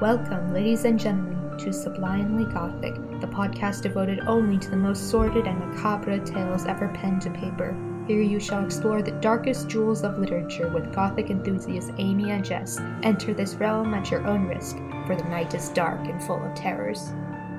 Welcome, ladies and gentlemen, to Sublimely Gothic, the podcast devoted only to the most sordid and macabre tales ever penned to paper. Here you shall explore the darkest jewels of literature with Gothic enthusiasts Amy and Jess. Enter this realm at your own risk, for the night is dark and full of terrors.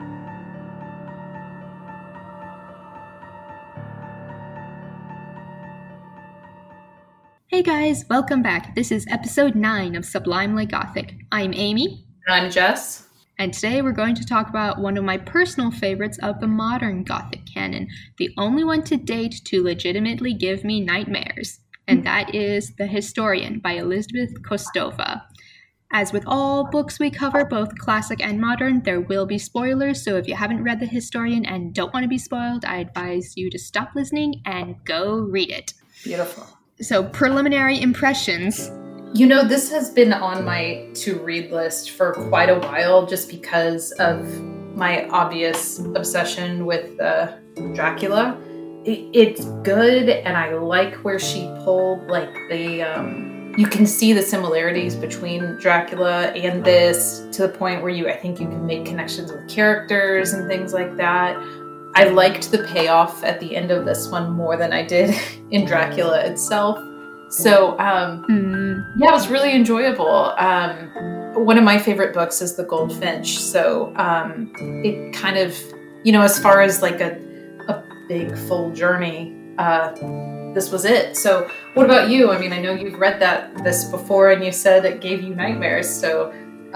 Hey guys, welcome back. This is episode 9 of Sublimely Gothic. I'm Amy. And I'm Jess. And today we're going to talk about one of my personal favorites of the modern Gothic canon, the only one to date to legitimately give me nightmares, and that is The Historian by Elizabeth Kostova. As with all books we cover, both classic and modern, there will be spoilers, so if you haven't read The Historian and don't want to be spoiled, I advise you to stop listening and go read it. Beautiful. So, preliminary impressions. You know, this has been on my to-read list for quite a while just because of my obvious obsession with Dracula. It's good, and I like where she pulled, you can see the similarities between Dracula and this to the point where I think you can make connections with characters and things like that. I liked the payoff at the end of this one more than I did in Dracula itself. So, it was really enjoyable. One of my favorite books is The Goldfinch. So, it kind of, as far as like a big full journey, this was it. So, what about you? I mean, I know you've read this before and you said it gave you nightmares. So,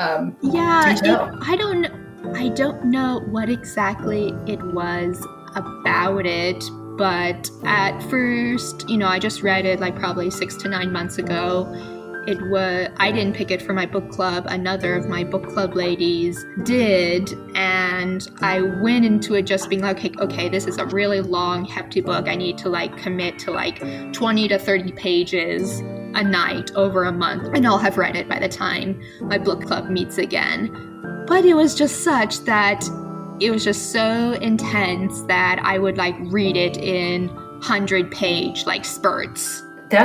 I don't know what exactly it was about it. But at first, I just read it like probably 6 to 9 months ago. I didn't pick it for my book club. Another of my book club ladies did. And I went into it just being like, okay, this is a really long, hefty book. I need to commit to 20 to 30 pages a night over a month. And I'll have read it by the time my book club meets again. But it was just such that it was just so intense that I would read it in 100-page spurts.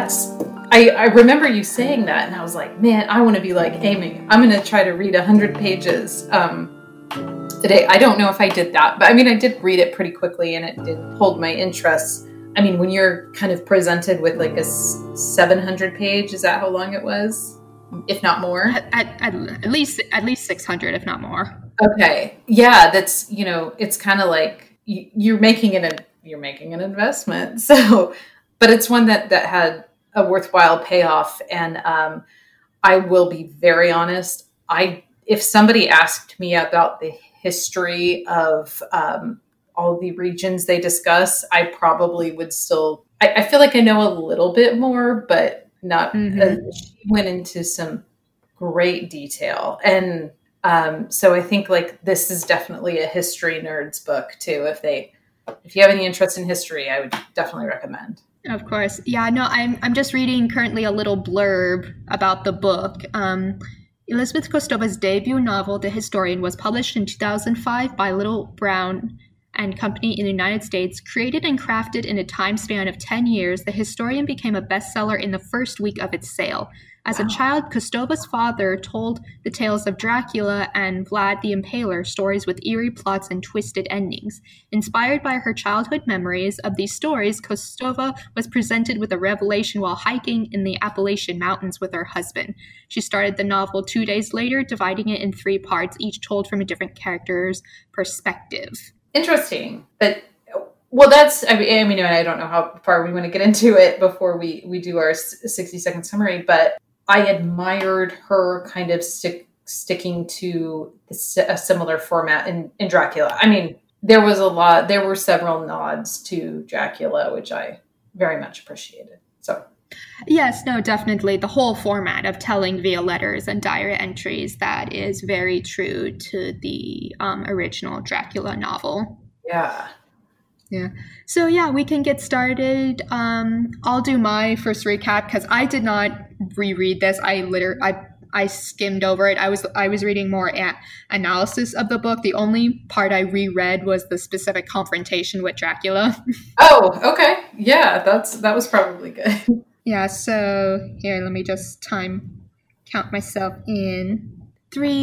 I remember you saying that, and I was like, man, I want to be like Amy. I'm going to try to read 100 pages today. I don't know if I did that, but I mean, I did read it pretty quickly, and it did hold my interest. I mean, when you're kind of presented with a 700-page, is that how long it was? If not more? At least 600, if not more. Okay. Yeah, that's, it's kind of like you're making an investment. So, but it's one that had a worthwhile payoff. And I will be very honest. If somebody asked me about the history of all the regions they discuss, I probably would still, I feel like I know a little bit more, but not, she went into some great detail. And so I think this is definitely a history nerd's book too. If you have any interest in history, I would definitely recommend. Of course. Yeah, no, I'm just reading currently a little blurb about the book. Elizabeth Kostova's debut novel, The Historian, was published in 2005 by Little Brown and Company in the United States. Created and crafted in a time span of 10 years, The Historian became a bestseller in the first week of its sale. As a child, Kostova's father told the tales of Dracula and Vlad the Impaler, stories with eerie plots and twisted endings. Inspired by her childhood memories of these stories, Kostova was presented with a revelation while hiking in the Appalachian Mountains with her husband. She started the novel 2 days later, dividing it in 3 parts, each told from a different character's perspective. Interesting. But I mean, I don't know how far we want to get into it before we do our 60-second summary, but I admired her kind of sticking to a similar format in Dracula. I mean, there were several nods to Dracula, which I very much appreciated. So, yes, no, definitely. The whole format of telling via letters and diary entries, that is very true to the original Dracula novel. Yeah. Yeah. So we can get started. I'll do my first recap because I did not reread this. I skimmed over it. I was reading more analysis of the book. The only part I reread was the specific confrontation with Dracula. Oh, okay. Yeah, that was probably good. Yeah. So here, let me just count myself in. 3,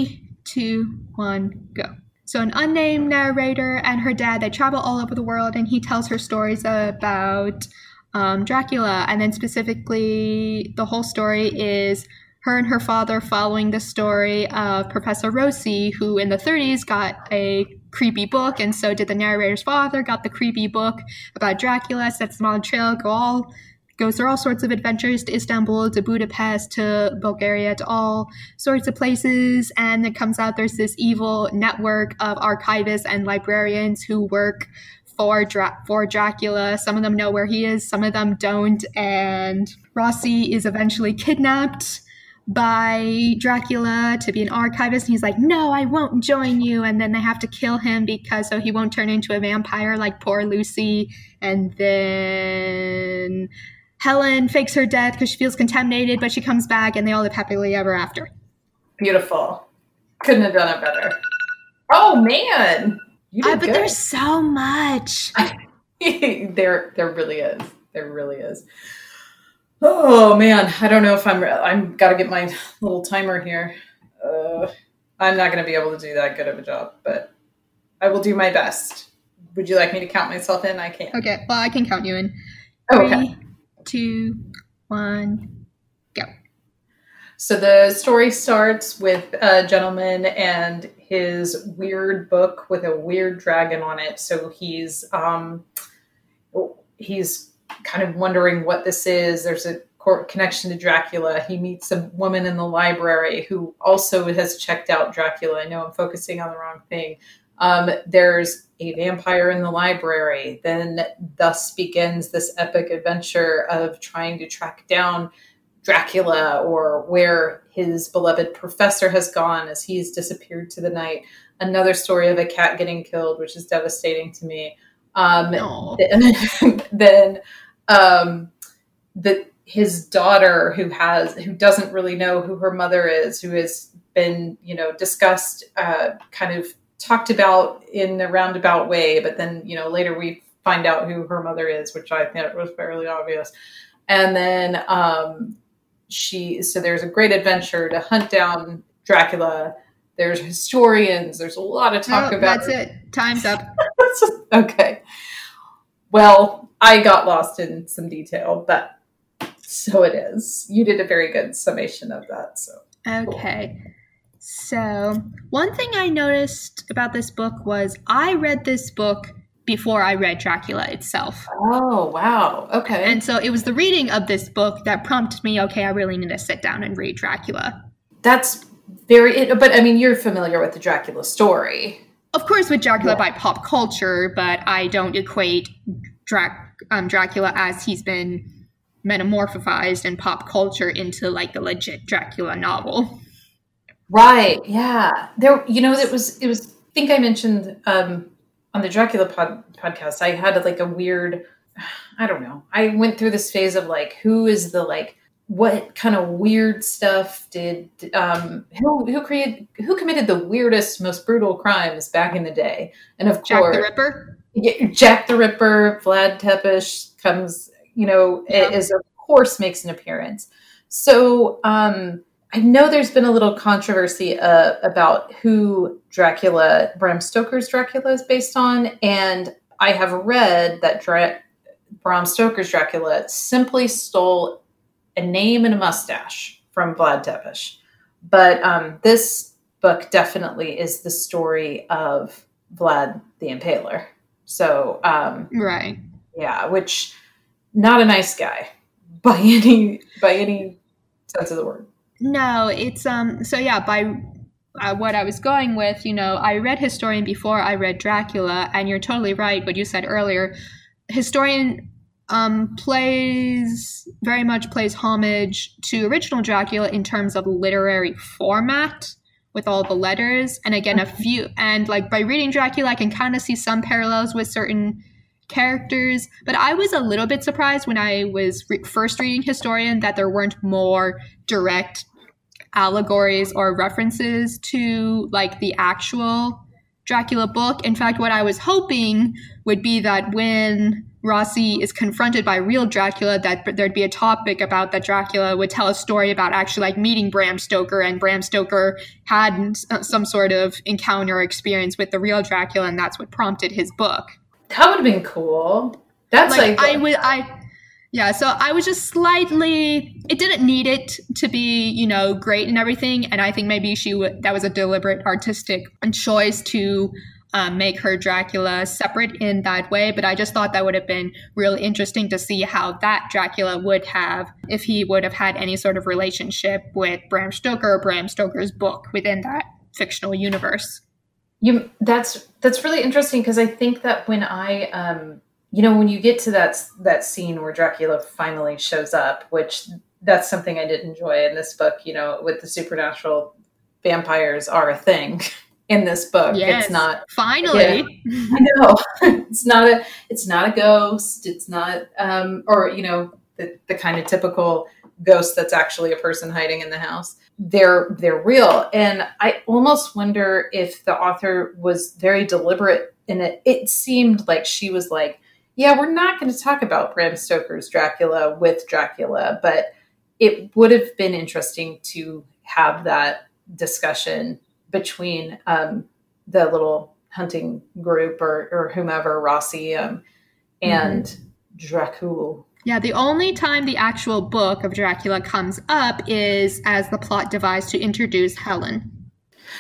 2, 1, go. So an unnamed narrator and her dad, they travel all over the world, and he tells her stories about Dracula. And then specifically, the whole story is her and her father following the story of Professor Rossi, who in the 30s got a creepy book, and so did the narrator's father, got the creepy book about Dracula, sets them on a trail, goes through all sorts of adventures to Istanbul, to Budapest, to Bulgaria, to all sorts of places. And it comes out there's this evil network of archivists and librarians who work for Dracula. Some of them know where he is, some of them don't. And Rossi is eventually kidnapped by Dracula to be an archivist. And he's like, no, I won't join you. And then they have to kill him so he won't turn into a vampire like poor Lucy. And then Helen fakes her death because she feels contaminated, but she comes back and they all live happily ever after. Beautiful. Couldn't have done it better. Oh, man. You did but good. There's so much. There really is. There really is. Oh, man. I don't know if I'm got to get my little timer here. I'm not going to be able to do that good of a job, but I will do my best. Would you like me to count myself in? I can't. Okay. Well, I can count you in. Okay. 3, 2, 1, go. So the story starts with a gentleman and his weird book with a weird dragon on it. So he's kind of wondering what this is. There's a connection to Dracula. He meets a woman in the library who also has checked out Dracula. I know I'm focusing on the wrong thing. There's a vampire in the library. Then thus begins this epic adventure of trying to track down Dracula, or where his beloved professor has gone as he's disappeared to the night. Another story of a cat getting killed, which is devastating to me. His daughter who doesn't really know who her mother is, who has been, discussed, kind of talked about in a roundabout way, but then, later we find out who her mother is, which I think was fairly obvious. And then, so there's a great adventure to hunt down Dracula. There's historians. There's a lot of talk about. That's it. Time's up. Okay. Well, I got lost in some detail, but so it is. You did a very good summation of that. So okay. Cool. So one thing I noticed about this book was I read this book before I read Dracula itself. Oh, wow. Okay. And so it was the reading of this book that prompted me, okay, I really need to sit down and read Dracula. But I mean, you're familiar with the Dracula story. Of course, with Dracula by pop culture, but I don't equate Dracula as he's been metamorphosized in pop culture into like a legit Dracula novel. Right. Yeah. It was, I think I mentioned, on the Dracula podcast, I had like a weird, I don't know. I went through this phase of like, who is the like, what kind of weird stuff did, who committed the weirdest, most brutal crimes back in the day? And of course, Jack the Ripper. Yeah, Jack the Ripper, Vlad Tepes comes, is of course makes an appearance. So, I know there's been a little controversy about who Bram Stoker's Dracula is based on, and I have read that Bram Stoker's Dracula simply stole a name and a mustache from Vlad Tepes. But this book definitely is the story of Vlad the Impaler. So, right. Yeah, which not a nice guy by any sense of the word. No, it's so yeah, by what I was going with, I read Historian before I read Dracula, and you're totally right what you said earlier. Historian plays homage to original Dracula in terms of literary format with all the letters, and again by reading Dracula I can kind of see some parallels with certain characters, but I was a little bit surprised when I was first reading Historian that there weren't more direct allegories or references to like the actual Dracula book. In fact, what I was hoping would be that when Rossi is confronted by real Dracula, that there'd be a topic about that Dracula would tell a story about actually like meeting Bram Stoker, and Bram Stoker had some sort of encounter or experience with the real Dracula, and that's what prompted his book. That would have been cool. That's so I was just slightly, it didn't need it to be, you know, great and everything. And I think maybe that was a deliberate artistic choice to make her Dracula separate in that way. But I just thought that would have been really interesting to see how that Dracula would have, if he would have had any sort of relationship with Bram Stoker or Bram Stoker's book within that fictional universe. That's really interesting, because I think that when when you get to that scene where Dracula finally shows up, which that's something I did enjoy in this book, you know, with the supernatural, vampires are a thing in this book. Yes, it's not finally. Yeah, I know. It's not a ghost. It's not or you know, the kind of typical ghost that's actually a person hiding in the house. They're real. And I almost wonder if the author was very deliberate in it. It seemed like she was like, yeah, we're not going to talk about Bram Stoker's Dracula with Dracula, but it would have been interesting to have that discussion between the little hunting group or whomever, Rossi, and Dracula. Yeah, the only time the actual book of Dracula comes up is as the plot device to introduce Helen.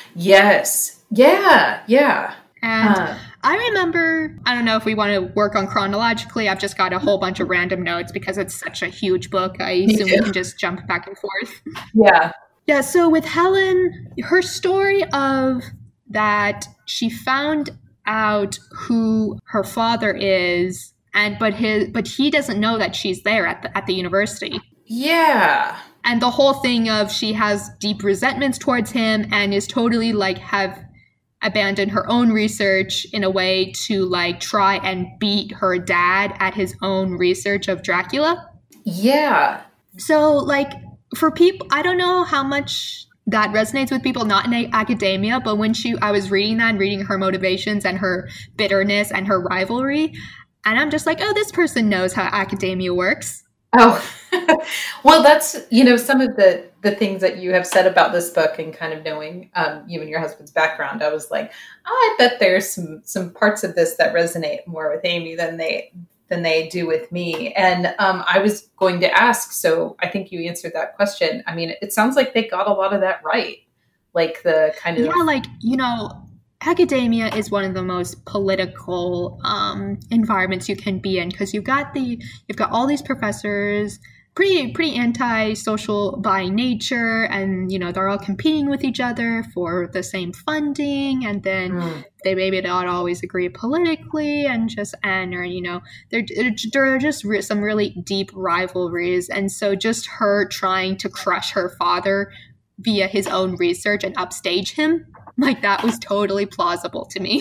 Yes. Yeah. And I remember, I don't know if we want to work on chronologically. I've just got a whole bunch of random notes because it's such a huge book. I assume we can just jump back and forth. Yeah. Yeah, so with Helen, her story of that she found out who her father is, but he doesn't know that she's there at the university. Yeah. And the whole thing of she has deep resentments towards him and is totally like have abandoned her own research in a way to like try and beat her dad at his own research of Dracula. Yeah. So like for people, I don't know how much that resonates with people not in academia, but when I was reading that and reading her motivations and her bitterness and her rivalry, and I'm just like, oh, this person knows how academia works. Oh, well, that's, you know, some of the things that you have said about this book and kind of knowing you and your husband's background. I was like, I bet there's some parts of this that resonate more with Amy than they do with me. And I was going to ask, so I think you answered that question. I mean, it sounds like they got a lot of that right. Like the kind of... Yeah, like, you know, academia is one of the most political environments you can be in, because you've got all these professors, pretty anti-social by nature, and you know they're all competing with each other for the same funding, and then they maybe not always agree politically, and you know there are just some really deep rivalries, and so just her trying to crush her father via his own research and upstage him, like that was totally plausible to me.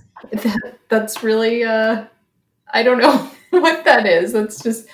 That's really I don't know what that is. That's just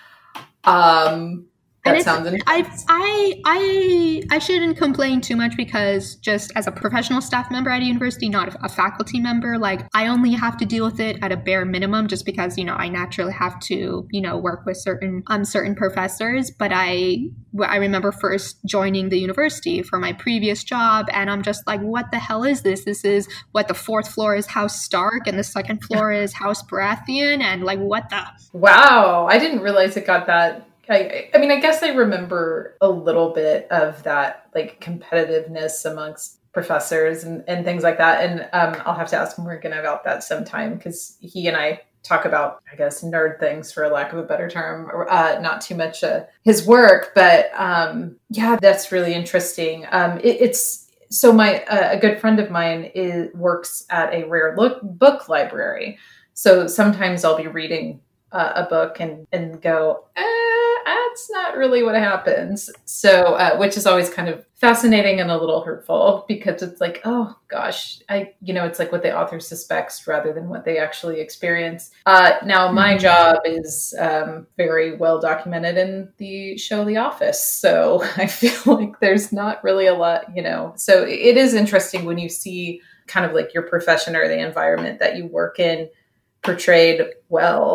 that sounds intense. I shouldn't complain too much, because just as a professional staff member at a university, not a faculty member, like I only have to deal with it at a bare minimum, just because, you know, I naturally have to, you know, work with certain professors. But I remember first joining the university for my previous job, and I'm just like, what the hell is this? This is what the fourth floor is House Stark and the second floor is House Baratheon, and like what the... Wow, I didn't realize it got that. I mean, I guess I remember a little bit of that, like competitiveness amongst professors and things like that. And I'll have to ask Morgan about that sometime, because he and I talk about, I guess, nerd things, for lack of a better term, not too much his work. But yeah, that's really interesting. It's so a good friend of mine works at a rare book library. So sometimes I'll be reading a book and go, that's not really what happens. So, which is always kind of fascinating and a little hurtful, because it's like, oh gosh, it's like what the author suspects rather than what they actually experience. Now my job is very well documented in the show The Office. So I feel like there's not really a lot, so it is interesting when you see kind of like your profession or the environment that you work in portrayed well.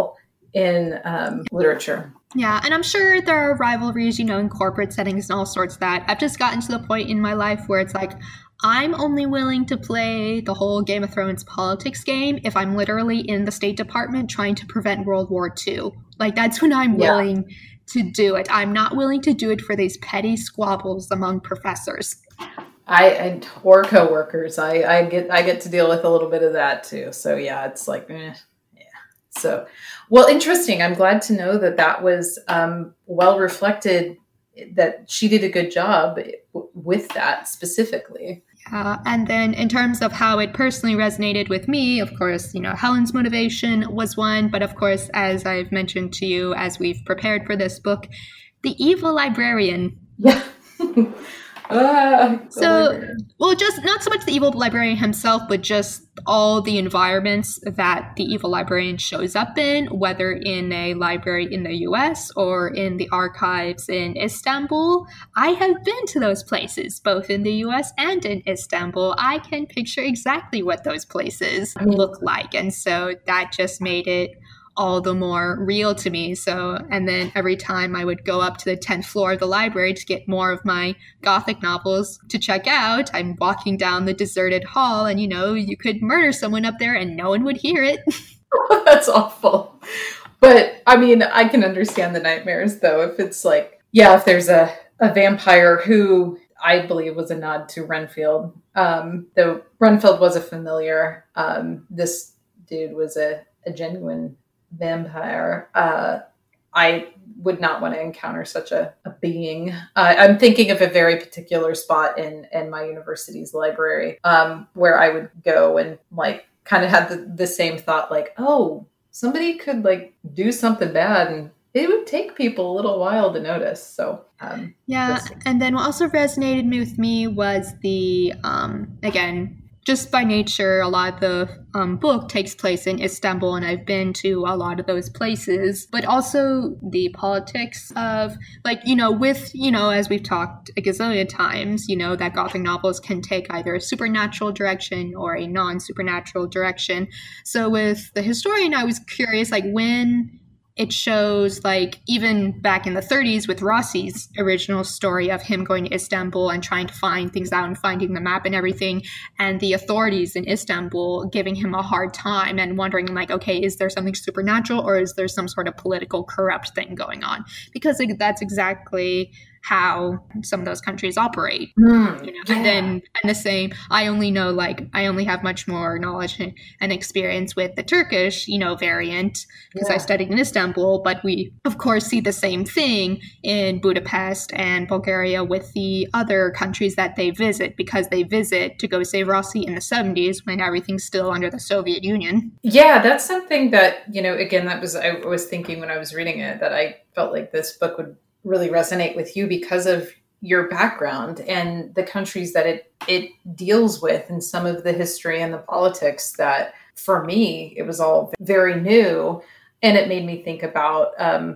in literature. Yeah, and I'm sure there are rivalries, in corporate settings and all sorts of that. I've just gotten to the point in my life where it's like, I'm only willing to play the whole Game of Thrones politics game if I'm literally in the State Department trying to prevent World War II. Like, that's when I'm willing to do it. I'm not willing to do it for these petty squabbles among professors. Or coworkers. I get to deal with a little bit of that too. So yeah, it's like, yeah. So, well, interesting. I'm glad to know that was well reflected, that she did a good job with that specifically. And then in terms of how it personally resonated with me, of course, Helen's motivation was one. But of course, as I've mentioned to you, as we've prepared for this book, the evil librarian. Yeah. Just not so much the evil librarian himself, but just all the environments that the evil librarian shows up in, whether in a library in the US or in the archives in Istanbul. I have been to those places, both in the US and in Istanbul. I can picture exactly what those places look like. And so that just made it all the more real to me. So, and then every time I would go up to the 10th floor of the library to get more of my Gothic novels to check out, I'm walking down the deserted hall and, you could murder someone up there and no one would hear it. That's awful. But I mean, I can understand the nightmares though. If it's like, if there's a vampire who I believe was a nod to Renfield, though Renfield was a familiar, this dude was a genuine vampire. I would not want to encounter such a being. I'm thinking of a very particular spot in my university's library, where I would go and like kind of had the same thought, like, oh, somebody could like do something bad and it would take people a little while to notice. So and then what also resonated with me was the again, just by nature, a lot of the book takes place in Istanbul, and I've been to a lot of those places. But also the politics of, as we've talked a gazillion times, that Gothic novels can take either a supernatural direction or a non-supernatural direction. So with The Historian, I was curious, when it shows, even back in the 30s with Rossi's original story of him going to Istanbul and trying to find things out and finding the map and everything, and the authorities in Istanbul giving him a hard time and wondering, okay, is there something supernatural or is there some sort of political corrupt thing going on? Because that's exactly how some of those countries operate. And then the same, I only have much more knowledge and experience with the Turkish, variant, because I studied in Istanbul, but we of course see the same thing in Budapest and Bulgaria with the other countries that they visit, because they visit to go save Rossi in the 70s when everything's still under the Soviet Union. Yeah, that's something that, again, I was thinking when I was reading it, that I felt like this book would really resonate with you because of your background and the countries that it deals with, and some of the history and the politics that for me, it was all very new. And it made me think about,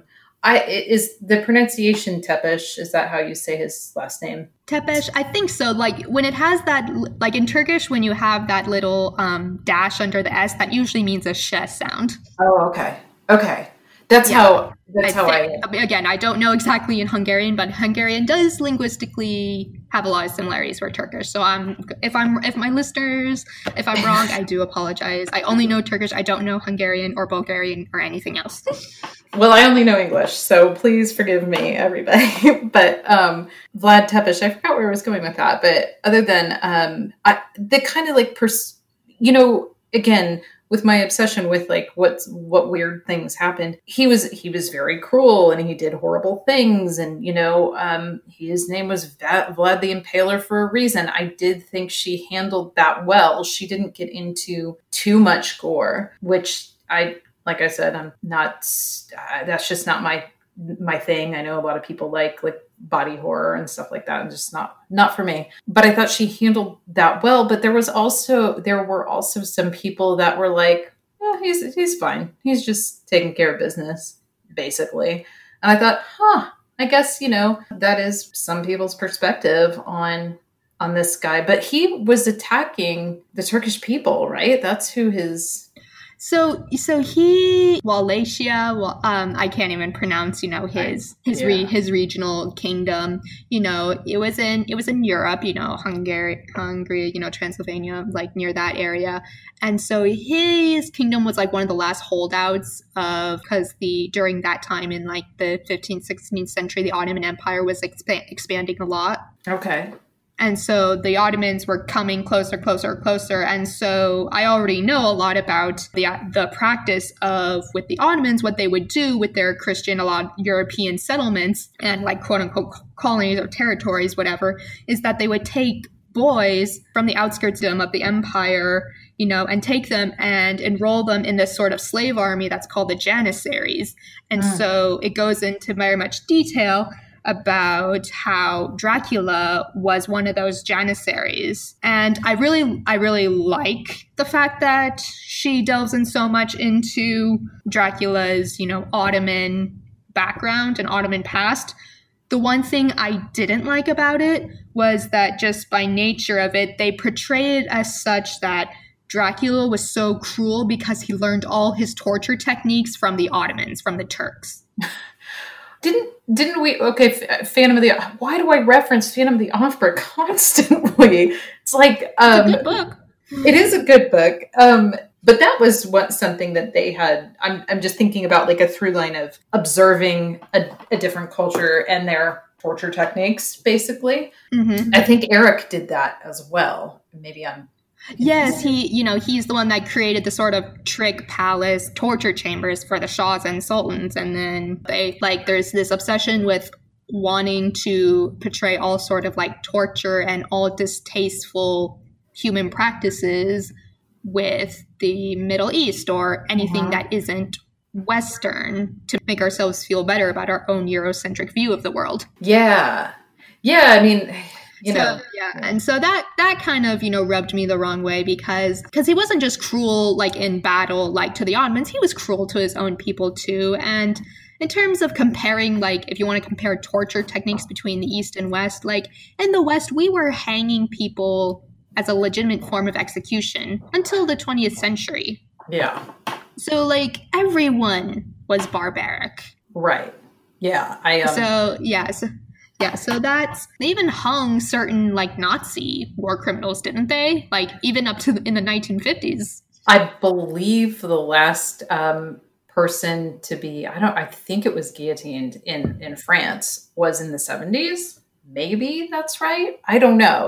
is the pronunciation Tepeş? Is that how you say his last name? Tepeş, I think so. When it has that, in Turkish, when you have that little dash under the S, that usually means a sh sound. Oh, okay. Okay. That's how I again, I don't know exactly in Hungarian, but Hungarian does linguistically have a lot of similarities with Turkish. So if my listeners, if I'm wrong, I do apologize. I only know Turkish. I don't know Hungarian or Bulgarian or anything else. Well, I only know English, so please forgive me, everybody. But Vlad Tepeş, I forgot where I was going with that. But other than the kind of again, with my obsession with what weird things happened, he was very cruel and he did horrible things, and his name was Vlad the Impaler for a reason. I did think she handled that well. She didn't get into too much gore, which like I said, I'm not. That's just not my thing. I know a lot of people like body horror and stuff like that, and just not for me. But I thought she handled that well. But there were also some people that were like, oh, he's fine. He's just taking care of business, basically. And I thought, I guess, that is some people's perspective on this guy. But he was attacking the Turkish people, right? That's who his... So he Wallachia, I can't even pronounce, his regional kingdom. It was in Europe, Hungary, Transylvania, like near that area. And so his kingdom was like one of the last holdouts because during that time in like the 15th, 16th century, the Ottoman Empire was expanding a lot. Okay. And so the Ottomans were coming closer. And so I already know a lot about the practice of, with the Ottomans, what they would do with their Christian, a lot of European settlements and like quote unquote colonies or territories, whatever, is that they would take boys from the outskirts of the empire, and take them and enroll them in this sort of slave army that's called the Janissaries. And so it goes into very much detail about how Dracula was one of those Janissaries. And I really like the fact that she delves in so much into Dracula's, Ottoman background and Ottoman past. The one thing I didn't like about it was that just by nature of it, they portray it as such that Dracula was so cruel because he learned all his torture techniques from the Ottomans, from the Turks. Didn't we? Okay, Phantom of the. Why do I reference Phantom of the Opera constantly? It's like it's a good book. It is a good book. But that was something that they had. I'm just thinking about like a through line of observing a different culture and their torture techniques, basically. Mm-hmm. I think Eric did that as well. Maybe I'm. Yes, he's the one that created the sort of trick palace torture chambers for the shahs and sultans. And then there's this obsession with wanting to portray all sort of like torture and all distasteful human practices with the Middle East or anything that isn't Western to make ourselves feel better about our own Eurocentric view of the world. Yeah. I mean... And so that kind of, rubbed me the wrong way because he wasn't just cruel, like in battle, like to the Ottomans, he was cruel to his own people too. And in terms of comparing, like, if you want to compare torture techniques between the East and West, like in the West, we were hanging people as a legitimate form of execution until the 20th century. Yeah. So like everyone was barbaric. Right. Yeah. So that's, they even hung certain like Nazi war criminals, didn't they? Like even up to in the 1950s. I believe the last person to be, I think it was guillotined in France was in the 70s. Maybe that's right. I don't know.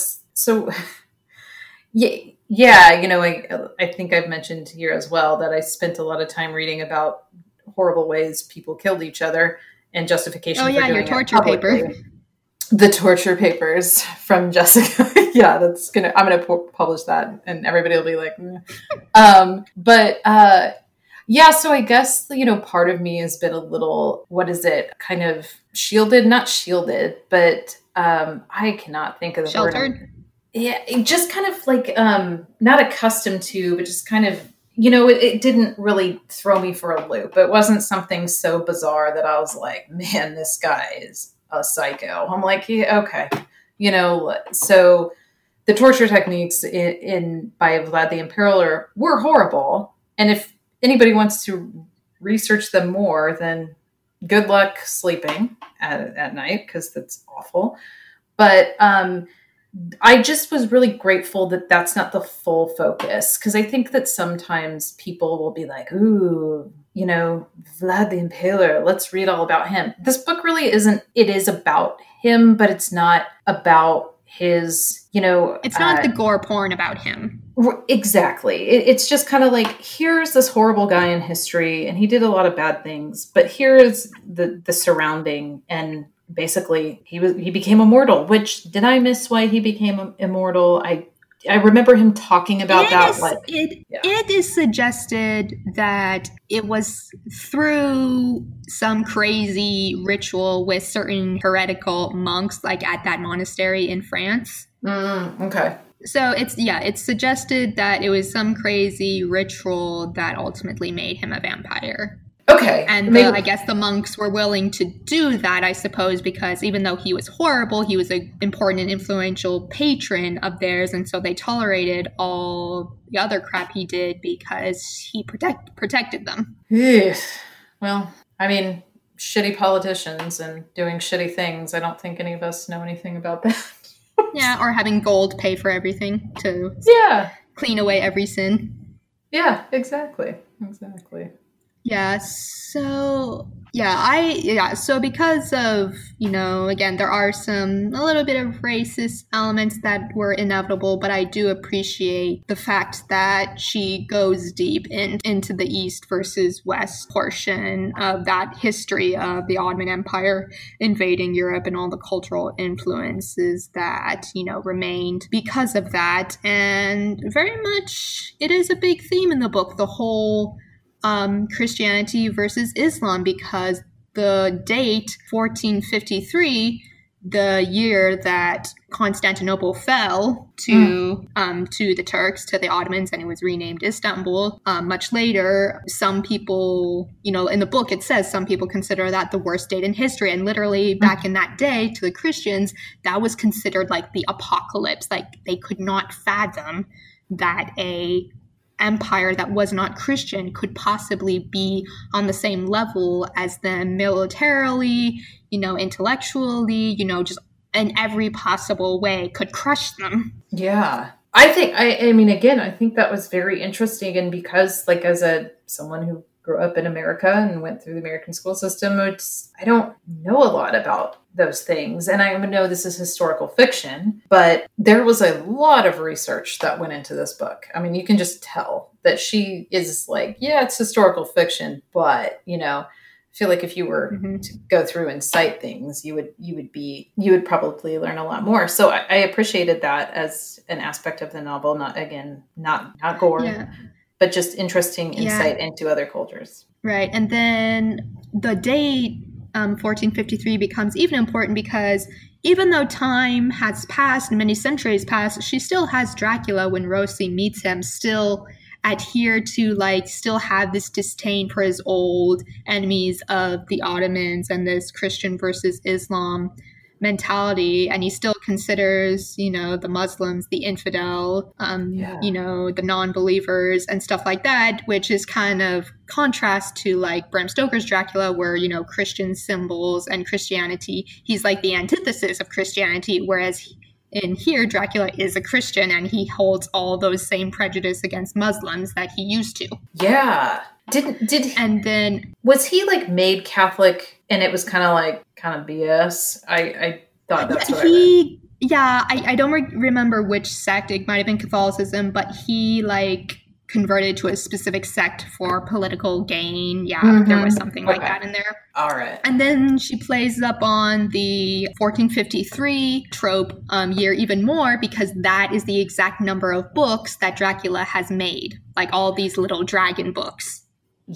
I think I've mentioned here as well that I spent a lot of time reading about horrible ways people killed each other. And justification. Oh yeah, your torture paper. The torture papers from Jessica. Yeah, I'm gonna publish that, and everybody will be like. So I guess part of me has been a little, what is it? Kind of shielded, not shielded, but I cannot think of the sheltered. Word. Yeah, just kind of like not accustomed to, but just kind of. It didn't really throw me for a loop. It wasn't something so bizarre that I was like, man, this guy is a psycho. I'm like, yeah, okay. So the torture techniques by Vlad the Impaler were horrible. And if anybody wants to research them more, then good luck sleeping at night, because that's awful. But I just was really grateful that that's not the full focus, because I think that sometimes people will be like, ooh, Vlad the Impaler, let's read all about him. This book really isn't. It is about him, but it's not about his, It's not the gore porn about him. Exactly. It's just kind of like, here's this horrible guy in history, and he did a lot of bad things, but here's the surrounding, and basically he became immortal. Which, did I miss why he became immortal? I remember him talking about that. It is suggested that it was through some crazy ritual with certain heretical monks, like at that monastery in France. Okay. So it's suggested that it was some crazy ritual that ultimately made him a vampire. Okay. And I guess the monks were willing to do that, I suppose, because even though he was horrible, he was an important and influential patron of theirs. And so they tolerated all the other crap he did because he protected them. Well, I mean, shitty politicians and doing shitty things. I don't think any of us know anything about that. Yeah, or having gold pay for everything to clean away every sin. Yeah, exactly. Yeah, so so because of, again, there are a little bit of racist elements that were inevitable, but I do appreciate the fact that she goes deep into the East versus West portion of that history of the Ottoman Empire invading Europe and all the cultural influences that, remained because of that. And very much it is a big theme in the book, the whole Christianity versus Islam, because the date 1453, the year that Constantinople fell to the Turks, to the Ottomans, and it was renamed Istanbul. Much later, some people, in the book it says some people consider that the worst date in history, and literally back in that day, to the Christians, that was considered like the apocalypse. Like they could not fathom that a empire that was not Christian could possibly be on the same level as them militarily, intellectually, just in every possible way could crush them. Yeah. I think, I mean, again, I think that was very interesting. And because like as someone who grew up in America and went through the American school system, I don't know a lot about those things. And I know this is historical fiction, but there was a lot of research that went into this book. I mean, you can just tell that she is like, yeah, it's historical fiction, but, I feel like if you were to go through and cite things, you would probably learn a lot more. So I appreciated that as an aspect of the novel, not gore, but just interesting insight into other cultures. Right. And then the date 1453 becomes even important because even though time has passed, many centuries passed, she still has Dracula when Rosie meets him, still adhere to still have this disdain for his old enemies of the Ottomans and this Christian versus Islam mentality. And he still considers, the Muslims, the infidel, the non-believers and stuff like that, which is kind of contrast to Bram Stoker's Dracula, where, Christian symbols and Christianity, he's like the antithesis of Christianity, whereas in here, Dracula is a Christian and he holds all those same prejudice against Muslims that he used to. Yeah. And then was he made Catholic and it was kind of BS? I thought that's what I read. Yeah, I don't remember which sect. It might have been Catholicism, but he converted to a specific sect for political gain. Yeah, there was something like that in there. All right. And then she plays up on the 1453 trope year even more, because that is the exact number of books that Dracula has made, all these little dragon books.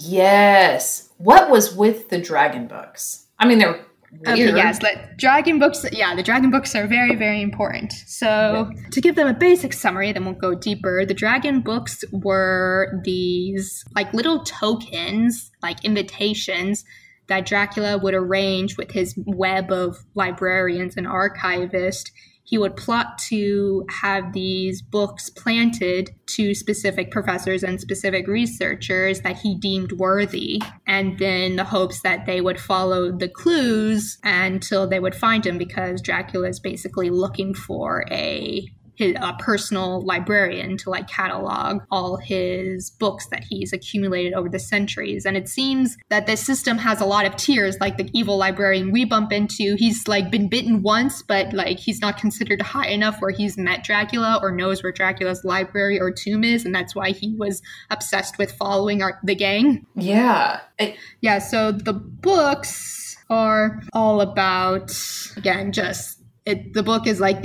Yes. What was with the dragon books? I mean, they're weird. Okay, yes, the dragon books are very, very important. So to give them a basic summary, then we'll go deeper. The dragon books were these little tokens, invitations that Dracula would arrange with his web of librarians and archivists. He would plot to have these books planted to specific professors and specific researchers that he deemed worthy, and then the hopes that they would follow the clues until they would find him, because Dracula is basically looking for a personal librarian to catalog all his books that he's accumulated over the centuries. And it seems that this system has a lot of tiers, like the evil librarian we bump into. He's been bitten once, but he's not considered high enough where he's met Dracula or knows where Dracula's library or tomb is, and that's why he was obsessed with following the gang. Yeah. So the books are all about, again, the book is the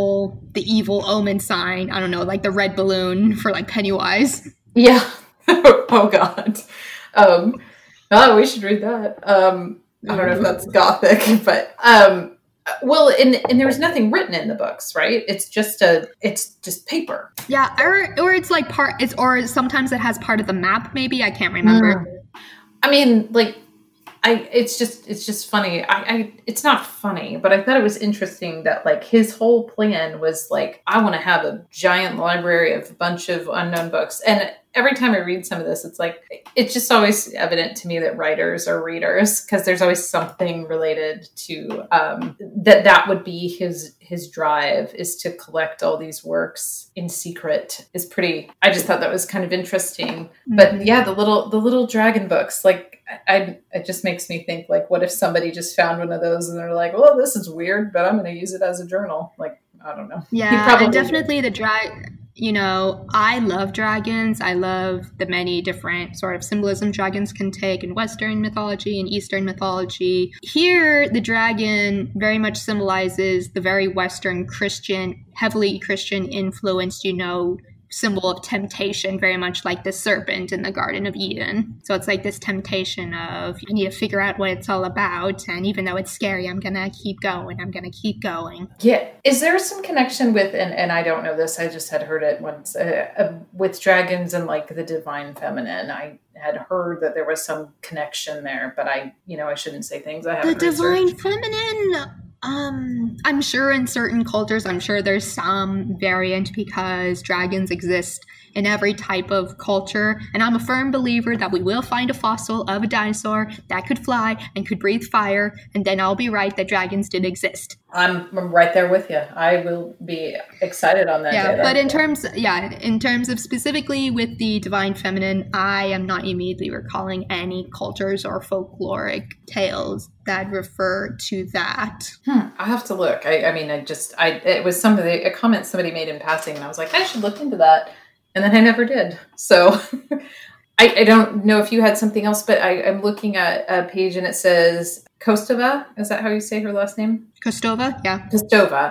evil omen sign. I don't know, the red balloon for Pennywise. Yeah. Oh God. We should read that. I don't know if that's gothic, but well, and there was nothing written in the books, right? It's just paper. Yeah, or it's or sometimes it has part of the map. Maybe I can't remember. I mean, like, it's just funny. It's not funny, but I thought it was interesting that like his whole plan was like, I want to have a giant library of a bunch of unknown books. And every time I read some of this, it's like, it's just always evident to me that writers are readers, because there's always something related to that would be his drive, is to collect all these works in secret. Is pretty, I just thought that was kind of interesting. But yeah, the little dragon books, like, it just makes me think, like, what if somebody just found one of those and they're like, well, this is weird, but I'm going to use it as a journal. Like, I don't know. Yeah, and definitely I love dragons. I love the many different sort of symbolism dragons can take in Western mythology and Eastern mythology. Here, the dragon very much symbolizes the very Western Christian, heavily Christian influenced, symbol of temptation, very much like the serpent in the Garden of Eden. So it's like this temptation of, I need to figure out what it's all about. And even though it's scary, I'm going to keep going. Yeah. Is there some connection with, and I don't know this, I just had heard it once, with dragons and like the divine feminine? I had heard that there was some connection there, but I shouldn't say things I haven't researched. The divine feminine, I'm sure in certain cultures, I'm sure there's some variant, because dragons exist in every type of culture. And I'm a firm believer that we will find a fossil of a dinosaur that could fly and could breathe fire. And then I'll be right that dragons did exist. I'm right there with you. I will be excited on that. Yeah, but in terms of specifically with the divine feminine, I am not immediately recalling any cultures or folkloric tales that refer to that. I have to look. It was a comment somebody made in passing, and I was like, I should look into that. And then I never did. So I don't know if you had something else, but I'm looking at a page and it says Kostova. Is that how you say her last name? Kostova, yeah. Kostova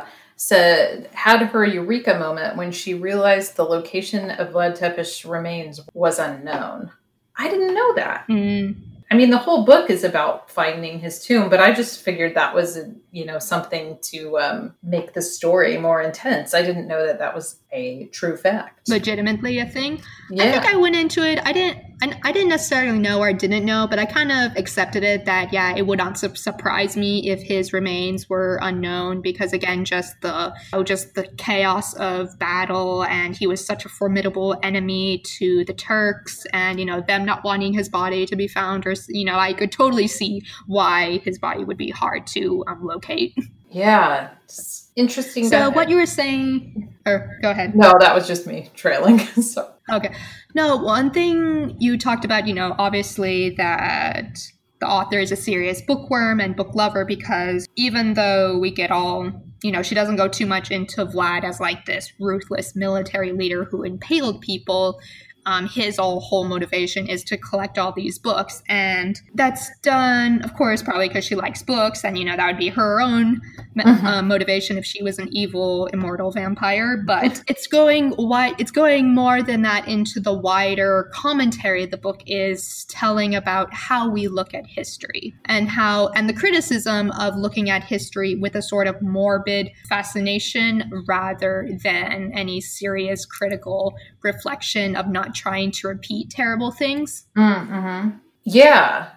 had her eureka moment when she realized the location of Vlad Tepes' remains was unknown. I didn't know that. I mean, the whole book is about finding his tomb, but I just figured that was, something to make the story more intense. I didn't know that was a true fact. Legitimately a thing. Yeah. I think I went into it. I didn't necessarily know or didn't know, but I kind of accepted it that, yeah, it would not surprise me if his remains were unknown, because again, just the chaos of battle, and he was such a formidable enemy to the Turks, and, them not wanting his body to be found, or, I could totally see why his body would be hard to locate. Yeah. It's interesting. So what you were saying, or go ahead. No, that was just me trailing. So. Okay. No, one thing you talked about, obviously that the author is a serious bookworm and book lover, because even though we get all, she doesn't go too much into Vlad as like this ruthless military leader who impaled people. His whole motivation is to collect all these books. And that's done, of course, probably because she likes books. And, that would be her own motivation if she was an evil, immortal vampire. But it's going more than that into the wider commentary the book is telling about how we look at history, and the criticism of looking at history with a sort of morbid fascination rather than any serious critical reflection of not trying to repeat terrible things. Mm-hmm. Yeah.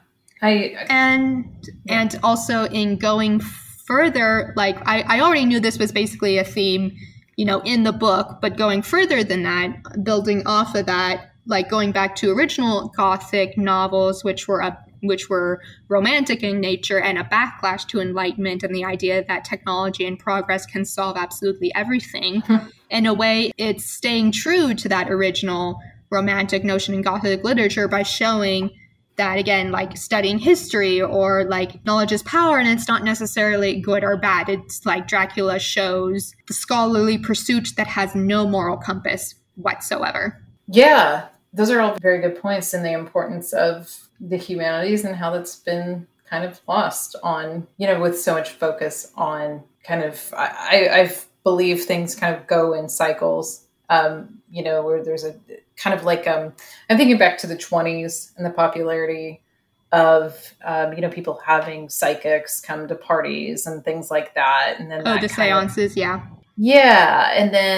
And also in going further, like I already knew this was basically a theme, in the book, but going further than that, building off of that, like going back to original Gothic novels, which were romantic in nature and a backlash to Enlightenment and the idea that technology and progress can solve absolutely everything. In a way, it's staying true to that original romantic notion in Gothic literature by showing that, again, like studying history or like knowledge is power, and it's not necessarily good or bad. It's like Dracula shows the scholarly pursuit that has no moral compass whatsoever. Yeah, those are all very good points, and the importance of the humanities and how that's been kind of lost on, with so much focus on kind of, I believe things kind of go in cycles, where there's a kind of like, I'm thinking back to the 20s and the popularity of, people having psychics come to parties and things like that. And then the seances, yeah. Yeah. And then,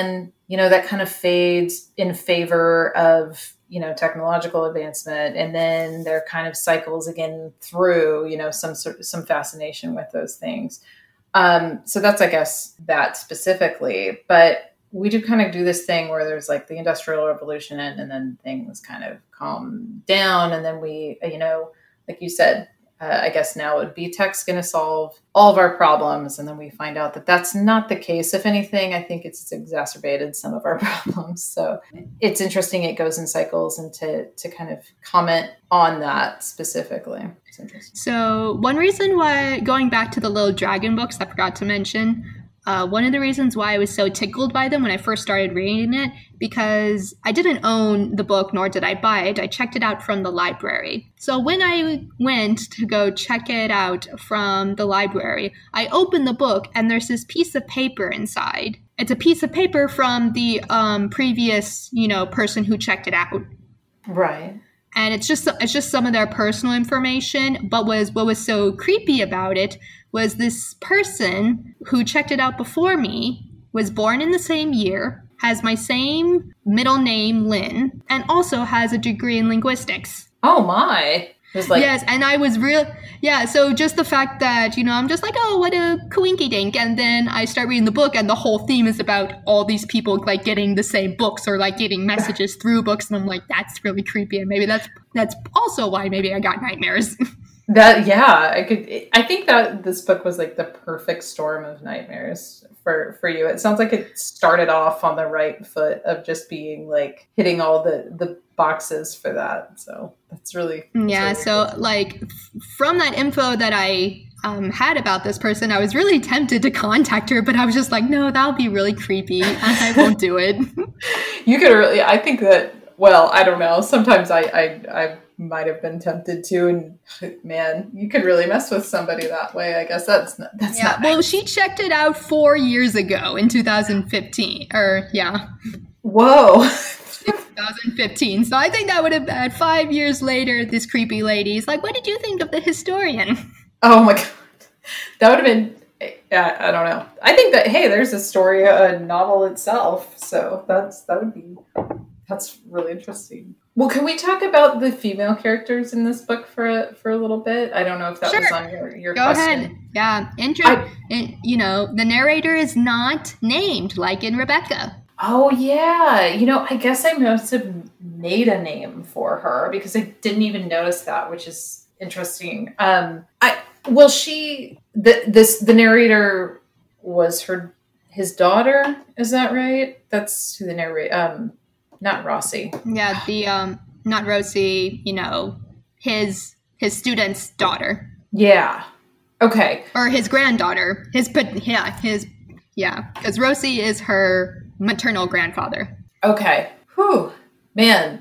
that kind of fades in favor of, technological advancement. And then there kind of cycles again through, some fascination with those things. So that's, I guess, that specifically. But we do kind of do this thing where there's like the Industrial Revolution and then things kind of calm down. And then we, like you said, I guess now it would be tech's going to solve all of our problems. And then we find out that that's not the case. If anything, I think it's exacerbated some of our problems. So it's interesting. It goes in cycles, and to kind of comment on that specifically. It's interesting. So one reason why, going back to the Little Dragon books, I forgot to mention, one of the reasons why I was so tickled by them when I first started reading it, because I didn't own the book, nor did I buy it. I checked it out from the library. So when I went to go check it out from the library, I opened the book and there's this piece of paper inside. It's a piece of paper from the previous, person who checked it out. Right. And it's just some of their personal information. But what was so creepy about it was this person who checked it out before me was born in the same year, has my same middle name, Lynn, and also has a degree in linguistics. Oh my. Yes, and I was so just the fact that, I'm just like, oh, what a coinky dink. And then I start reading the book and the whole theme is about all these people like getting the same books or like getting messages through books. And I'm like, that's really creepy. And maybe that's also why maybe I got nightmares. I think that this book was like the perfect storm of nightmares for you. It sounds like it started off on the right foot of just being like hitting all the boxes for that. So that's really so like from that info that I had about this person, I was really tempted to contact her, but I was just like, no, that'll be really creepy. I won't do it. You could really, I think that, well, I don't know. Sometimes I might have been tempted to, and man, you could really mess with somebody that way. I guess that's not nice. Well, she checked it out 4 years ago in 2015, Whoa. 2015. So I think that would have been 5 years later. This creepy lady's like, "What did you think of The Historian?" Oh my god, that would have been. I don't know. I think that there's a story, a novel itself. So that's really interesting. Well, can we talk about the female characters in this book for a little bit? I don't know if that was on your Go question. Ahead. Yeah. The narrator is not named like in Rebecca. Oh, yeah. I guess I must have made a name for her because I didn't even notice that, which is interesting. The narrator was his daughter. Is that right? That's who the narrator, not Rossi. Yeah, not Rosie, his student's daughter. Yeah. Okay. Or his granddaughter. Because Rosie is her maternal grandfather. Okay. Whew. Man,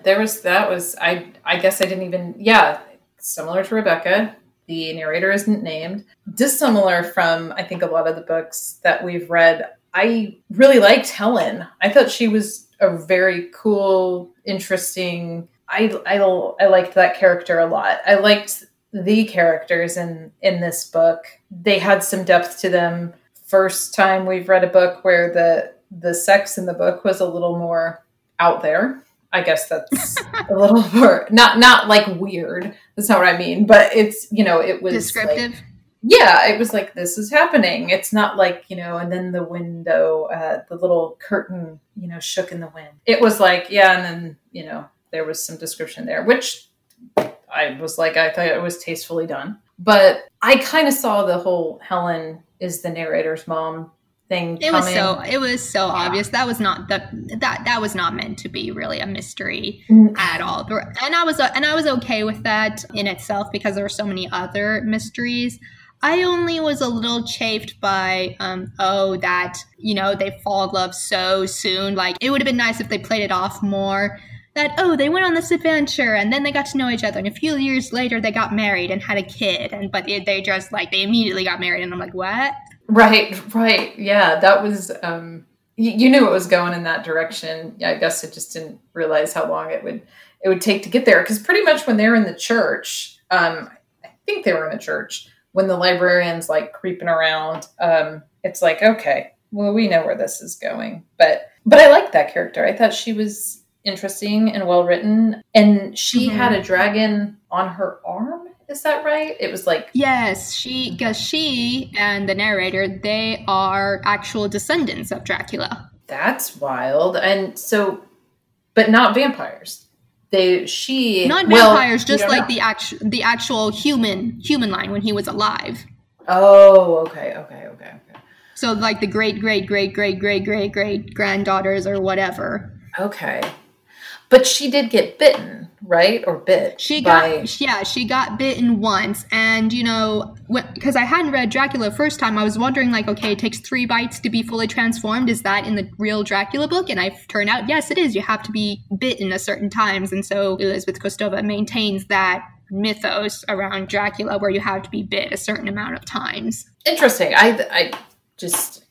I guess I didn't even, similar to Rebecca. The narrator isn't named. Dissimilar from, I think, a lot of the books that we've read. I really liked Helen. I thought she was a very cool, interesting. I liked that character a lot. I liked the characters in this book. They had some depth to them. First time we've read a book where the sex in the book was a little more out there. I guess that's a little more not like weird. That's not what I mean. But it's it was descriptive. Like, it was like, this is happening. It's not like, and then the window, the little curtain, shook in the wind. It was like, and then, there was some description there, which I was like, I thought it was tastefully done. But I kind of saw the whole Helen is the narrator's mom thing coming. It was so obvious. That was not that was not meant to be really a mystery at all. And I was okay with that in itself because there were so many other mysteries. I only was a little chafed by, that, they fall in love so soon. Like, it would have been nice if they played it off more. That, they went on this adventure and then they got to know each other. And a few years later, they got married and had a kid. But they just, they immediately got married. And I'm like, what? Right. Yeah, that was, you knew it was going in that direction. Yeah, I guess I just didn't realize how long it would take to get there. Because pretty much when they're in the church, I think they were in a church, when the librarian's like creeping around, it's like, okay, Well, we know where this is going, but I like that character. I thought she was interesting and well written, and she had a dragon on her arm. Is that right? It was like, yes, because she and the narrator, they are actual descendants of Dracula. That's wild. And so, but not vampires. Not vampires, just like the actual human line when he was alive. Oh, okay. So like the great granddaughters or whatever. Okay. But she did get bitten, right? Or bit. She got bitten once. And, because I hadn't read Dracula first time, I was wondering, like, okay, it takes 3 bites to be fully transformed. Is that in the real Dracula book? And I've turned out, yes, it is. You have to be bitten at certain times. And so Elizabeth Kostova maintains that mythos around Dracula where you have to be bit a certain amount of times. Interesting. I just,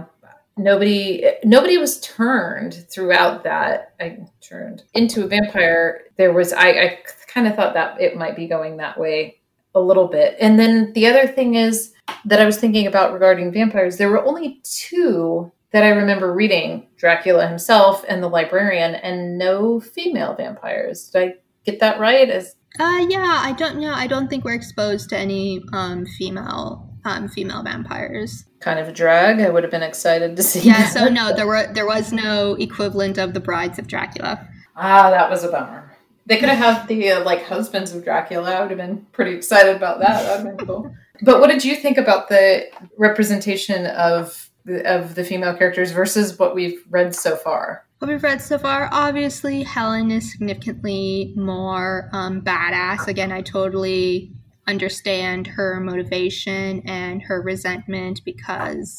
nobody was turned throughout that. I turned into a vampire. I kind of thought that it might be going that way a little bit. And then the other thing is that I was thinking about regarding vampires, there were only 2 that I remember reading, Dracula himself and the librarian, and no female vampires. Did I get that right? I don't know. I don't think we're exposed to any female vampires. Kind of a drag. I would have been excited to see. Yeah, that. so no, there was no equivalent of the Brides of Dracula. That was a bummer. They could have had the husbands of Dracula. I would have been pretty excited about that. That would have been cool. But what did you think about the representation of the female characters versus what we've read so far? What we've read so far, obviously, Helen is significantly more badass. Again, I totally understand her motivation and her resentment because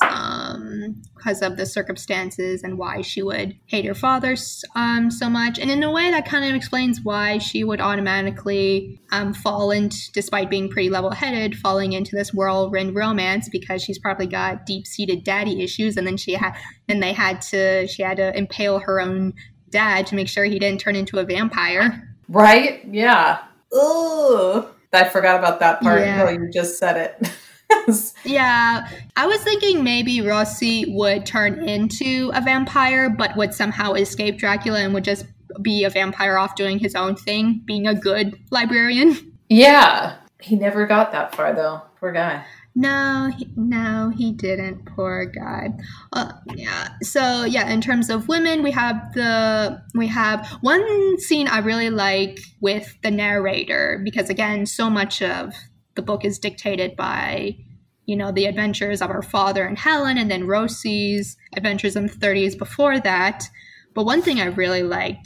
of the circumstances and why she would hate her father so much. And in a way, that kind of explains why she would automatically despite being pretty level-headed, falling into this whirlwind romance because she's probably got deep-seated daddy issues, and then she had to impale her own dad to make sure he didn't turn into a vampire. Right? Yeah. Ugh. I forgot about that part until you just said it. Yeah. I was thinking maybe Rossi would turn into a vampire, but would somehow escape Dracula and would just be a vampire off doing his own thing, being a good librarian. Yeah. He never got that far, though. Poor guy. No, he didn't. Poor guy. Yeah. So yeah, in terms of women, we have one scene I really like with the narrator because again, so much of the book is dictated by, the adventures of our father and Helen, and then Rossi's adventures in the 30s before that. But one thing I really liked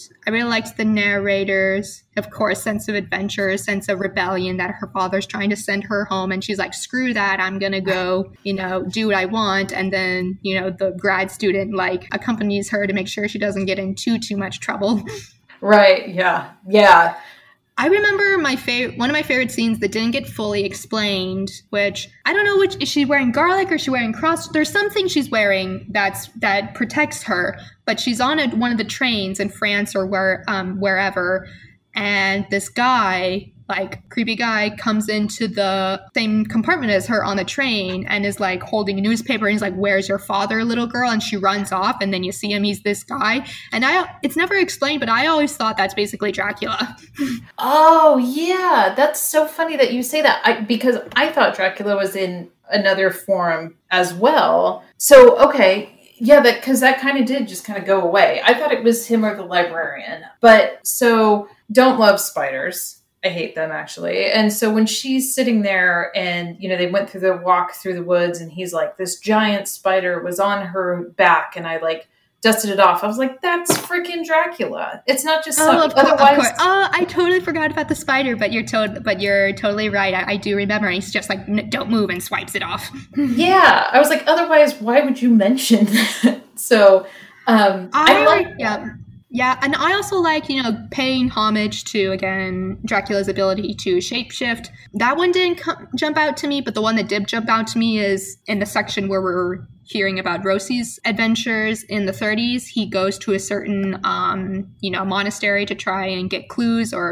the narrator's, of course, sense of adventure, sense of rebellion that her father's trying to send her home. And she's like, screw that. I'm going to go, do what I want. And then, the grad student accompanies her to make sure she doesn't get into too much trouble. Right. Yeah. Yeah. I remember one of my favorite scenes that didn't get fully explained, which I don't know is she wearing garlic or is she wearing cross? There's something she's wearing that protects her, but she's on one of the trains in France or wherever, and this guy, creepy guy, comes into the same compartment as her on the train and is holding a newspaper, and he's like, "Where's your father, little girl?" And she runs off, and then you see him, he's this guy. And it's never explained, but I always thought that's basically Dracula. Oh, yeah. That's so funny that you say that. Because I thought Dracula was in another form as well. So, okay. Yeah, because that kind of did just kind of go away. I thought it was him or the librarian. But so, don't love spiders. I hate them, actually. And so when she's sitting there and, they went through the walk through the woods and he's like, this giant spider was on her back and I dusted it off. I was like, that's freaking Dracula. It's not just some, of course. Oh, I totally forgot about the spider, but you're totally right. I do remember. And he's just like, don't move, and swipes it off. Yeah. I was like, otherwise, why would you mention that? So, I like that. Yeah, and I also like, paying homage to, again, Dracula's ability to shapeshift. That one didn't jump out to me, but the one that did jump out to me is in the section where we're hearing about Rossi's adventures in the 30s. He goes to a certain, monastery to try and get clues or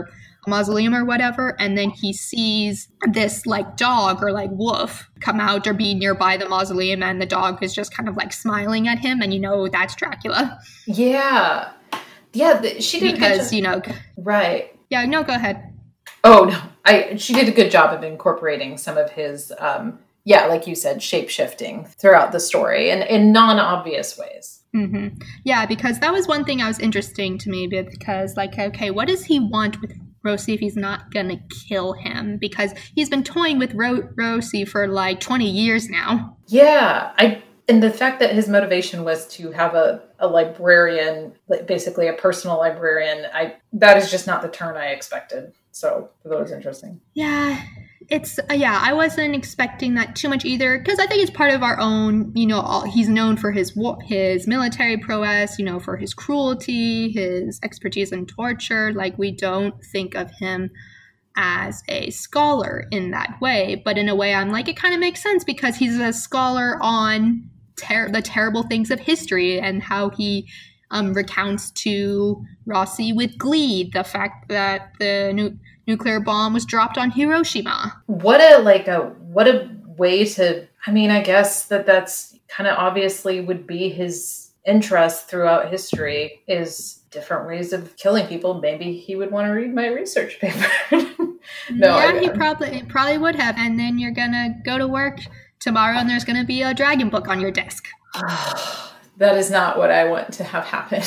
a mausoleum or whatever, and then he sees this like dog or like wolf come out or be nearby the mausoleum, and the dog is just kind of like smiling at him, and that's Dracula. Yeah. She did because right. Yeah, no, go ahead. Oh no, she did a good job of incorporating some of his like you said, shape-shifting throughout the story and in non-obvious ways. Mm-hmm. Yeah, because that was one thing that was interesting to me, because like, okay, what does he want with Rosie if he's not gonna kill him? Because he's been toying with Rosie for like 20 years now. Yeah, and the fact that his motivation was to have a librarian, basically a personal librarian, that is just not the turn I expected. So that was interesting. Yeah, I wasn't expecting that too much either, because I think it's part of our own, he's known for his military prowess, for his cruelty, his expertise in torture. Like, we don't think of him as a scholar in that way, but in a way I'm like, it kind of makes sense, because he's a scholar on the terrible things of history, and how he recounts to Rosie with glee the fact that the nuclear bomb was dropped on Hiroshima. What a way to, I guess that's kind of obviously would be his interest throughout history, is different ways of killing people. Maybe he would want to read my research paper. He probably would have. And then you're gonna go to work tomorrow and there's gonna be a dragon book on your desk. That is not what I want to have happen.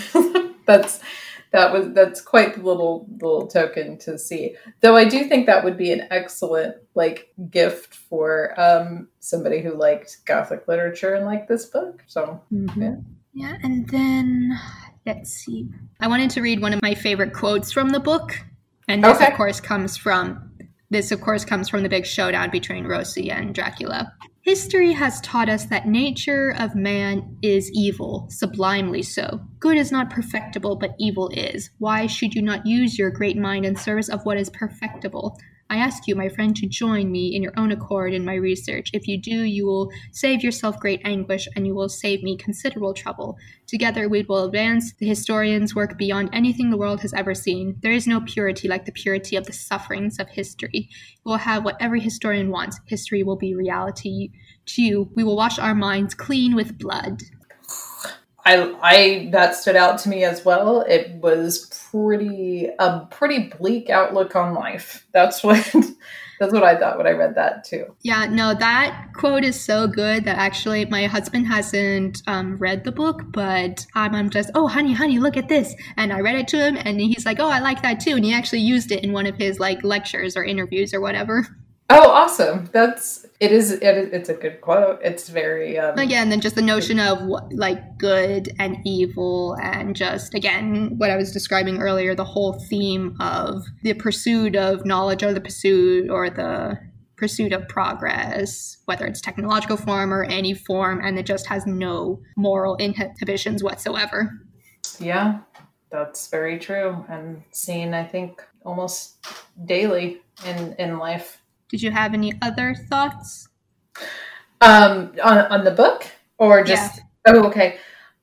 That's quite the little token to see. Though I do think that would be an excellent gift for somebody who liked Gothic literature and liked this book. So yeah. And then let's see. I wanted to read one of my favorite quotes from the book, and this of course comes from the big showdown between Rosie and Dracula. History has taught us that nature of man is evil, sublimely so. Good is not perfectible, but evil is. Why should you not use your great mind in service of what is perfectible? I ask you, my friend, to join me in your own accord in my research. If you do, you will save yourself great anguish, and you will save me considerable trouble. Together we will advance the historian's work beyond anything the world has ever seen. There is no purity like the purity of the sufferings of history. We will have what every historian wants. History will be reality to you. We will wash our minds clean with blood. I that stood out to me as well. It was a pretty bleak outlook on life. That's what I thought when I read that too. Yeah, no, that quote is so good that actually my husband hasn't read the book, but I'm just, oh, honey, look at this. And I read it to him, and he's like, oh, I like that too. And he actually used it in one of his lectures or interviews or whatever. Oh, awesome. It's a good quote. It's very... again, then just the notion of good and evil, and just, again, what I was describing earlier, the whole theme of the pursuit of knowledge or the pursuit of progress, whether it's technological form or any form, and it just has no moral inhibitions whatsoever. Yeah, that's very true, and seen, I think, almost daily in life. Did you have any other thoughts? On the book, or just? Yeah. Oh, okay.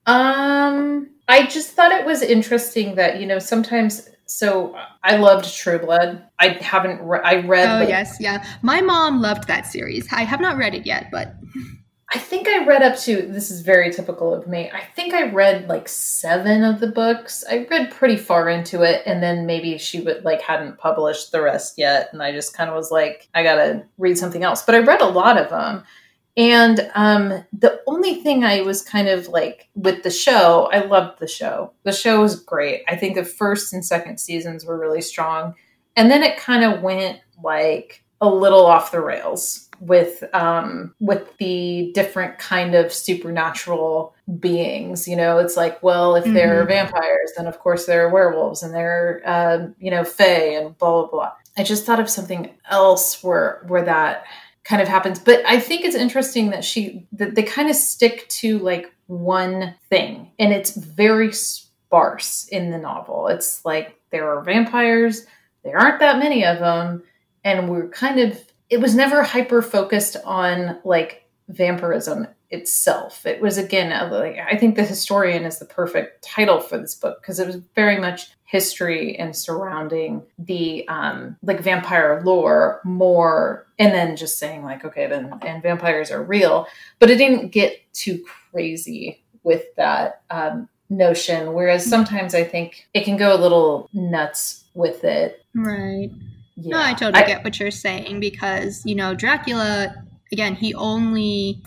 I just thought it was interesting that sometimes. So I loved True Blood. I read. Oh yes, yeah. My mom loved that series. I have not read it yet, but. I think I read up to, this is very typical of me, I think I read 7 of the books. I read pretty far into it, and then maybe she hadn't published the rest yet, and I just kind of was like, I gotta read something else. But I read a lot of them. And the only thing I was kind of with the show, I loved the show. The show was great. I think the first and second seasons were really strong. And then it kind of went a little off the rails with the different kind of supernatural beings. It's if they're vampires, then of course they're werewolves, and they're fae and blah blah blah. I just thought of something else where that kind of happens. But I think it's interesting that they kind of stick to one thing, and it's very sparse in the novel. It's there are vampires, there aren't that many of them, and we're kind of, it was never hyper focused on vampirism. itself. It was, again, I think The Historian is the perfect title for this book because it was very much history and surrounding the vampire lore more, and then just saying like, okay, then and vampires are real, but it didn't get too crazy with that notion. Whereas sometimes I think it can go a little nuts with it. Right. Yeah. No, I totally get what you're saying because, Dracula, again, he only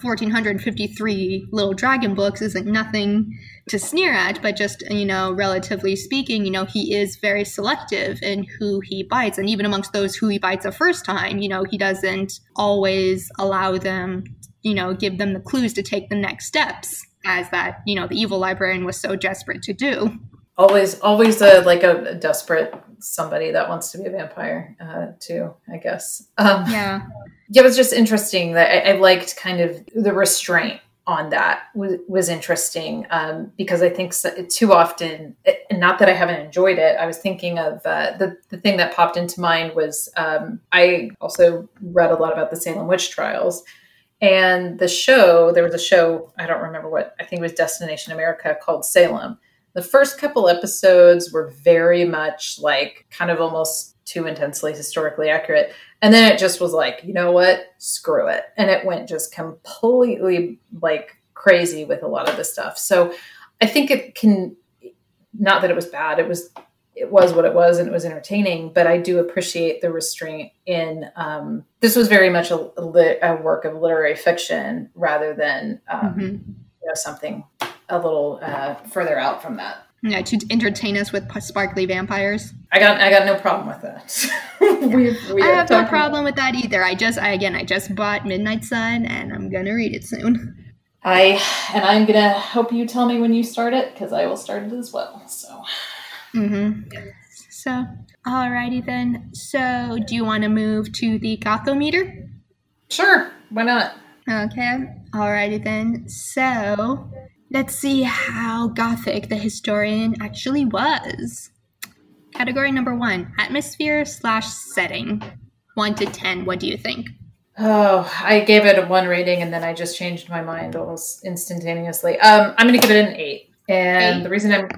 1,453 little dragon books isn't nothing to sneer at, but just, relatively speaking, he is very selective in who he bites. And even amongst those who he bites the first time, he doesn't always allow them, give them the clues to take the next steps as that, the evil librarian was so desperate to do. Always a desperate somebody that wants to be a vampire too, I guess. Yeah, it was just interesting that I liked kind of the restraint on that was interesting because I think too often, and not that I haven't enjoyed it, I was thinking of the thing that popped into mind was I also read a lot about the Salem witch trials. And there was a show, I don't remember what, I think it was Destination America, called Salem. The first couple episodes were very much like kind of almost too intensely historically accurate. And then it just was like, you know what? Screw it. And it went just completely like crazy with a lot of the stuff. So I think it can, not that it was bad. It was what it was and it was entertaining, but I do appreciate the restraint in, this was very much a work of literary fiction rather than, something a little further out from that. Yeah, to entertain us with sparkly vampires. I got no problem with that. I have no problem with that either. I just bought Midnight Sun and I'm gonna read it soon. I'm gonna hope you tell me when you start it because I will start it as well. So. So, alrighty then. So, do you want to move to the Gothometer? Sure, why not? Okay, alrighty then. So, let's see how Gothic the Historian actually was. Category number 1, atmosphere/setting. 1 to 10, what do you think? Oh, I gave it a 1 rating and then I just changed my mind almost instantaneously. I'm going to give it an 8. And 8? The reason I'm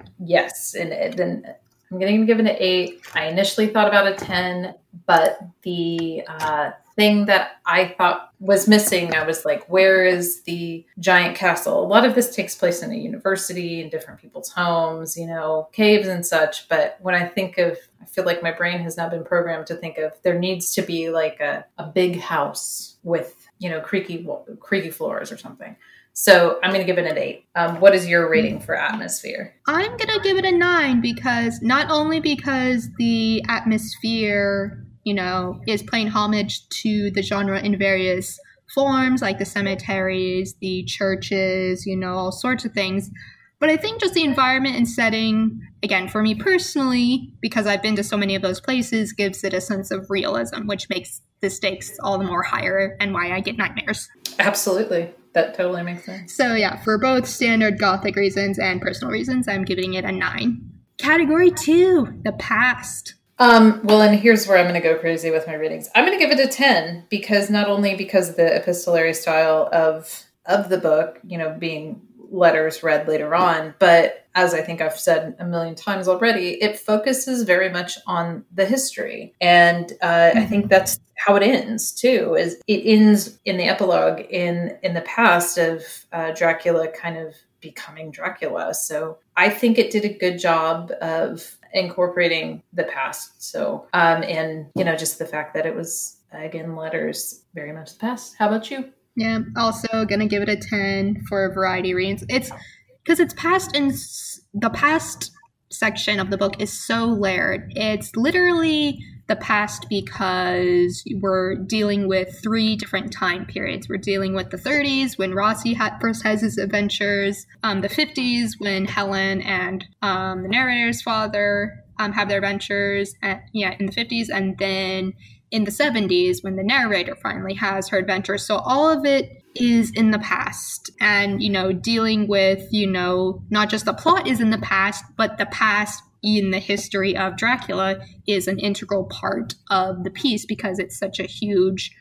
going to give it an 8. I initially thought about a 10, but the thing that I thought was missing, I was like, where is the giant castle? A lot of this takes place in a university, in different people's homes, caves and such. But when I feel like my brain has now been programmed to think of there needs to be like a big house with, creaky floors or something. So I'm going to give it an 8. What is your rating for atmosphere? I'm going to give it a 9 because not only because the atmosphere, is paying homage to the genre in various forms, like the cemeteries, the churches, all sorts of things. But I think just the environment and setting, again, for me personally, because I've been to so many of those places, gives it a sense of realism, which makes the stakes all the more higher and why I get nightmares. Absolutely. That totally makes sense. So yeah, for both standard Gothic reasons and personal reasons, I'm giving it a 9. Category 2, the past. Well, and here's where I'm going to go crazy with my ratings. I'm going to give it a 10 because not only because of the epistolary style of the book, being letters read later on, but as I think I've said a million times already, it focuses very much on the history. And I think that's how it ends too, is it ends in the epilogue in the past of Dracula kind of becoming Dracula. So I think it did a good job of incorporating the past. So, and just the fact that it was, again, letters, very much the past. How about you? Yeah, also gonna give it a 10 for a variety of reasons. It's because it's past, and the past section of the book is so layered. It's literally the past because we're dealing with 3 different time periods. We're dealing with the 30s when Rossi first has his adventures, the 50s when Helen and the narrator's father have their adventures in the 50s, and then in the 70s when the narrator finally has her adventures. So all of it is in the past, and dealing with not just the plot is in the past, but the past in the history of Dracula is an integral part of the piece because it's such a huge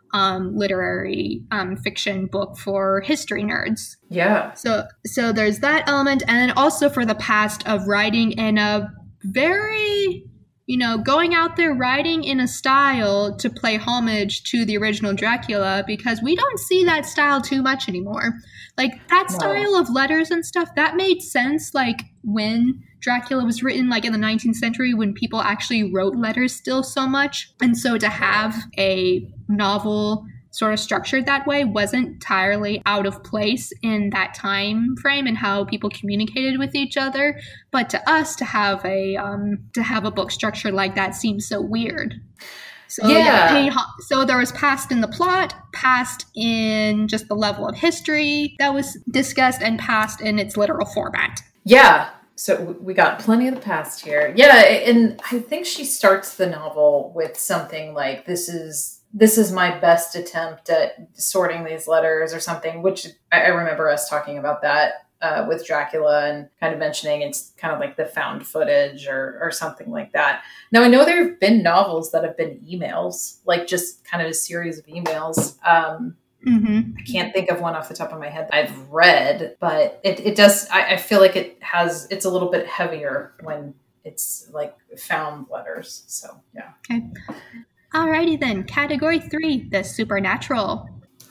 literary fiction book for history nerds. Yeah. So there's that element, and then also for the past of writing in a very, going out there writing in a style to play homage to the original Dracula, because we don't see that style too much anymore. Like that style of letters and stuff, that made sense like when Dracula was written, like in the 19th century, when people actually wrote letters still so much. And so to have a novel sort of structured that way wasn't entirely out of place in that time frame and how people communicated with each other. But to us, to have a book structured like that seems so weird. So so there was past in the plot, past in just the level of history that was discussed, and past in its literal format. Yeah. So we got plenty of the past here. Yeah, and I think she starts the novel with something like, this is my best attempt at sorting these letters or something, which I remember us talking about that with Dracula and kind of mentioning it's kind of like the found footage or something like that. Now, I know there have been novels that have been emails, like just kind of a series of emails. I can't think of one off the top of my head that I've read, but it does, I feel like it's a little bit heavier when it's like found letters. So, yeah. Okay. Alrighty then. Category 3, the supernatural.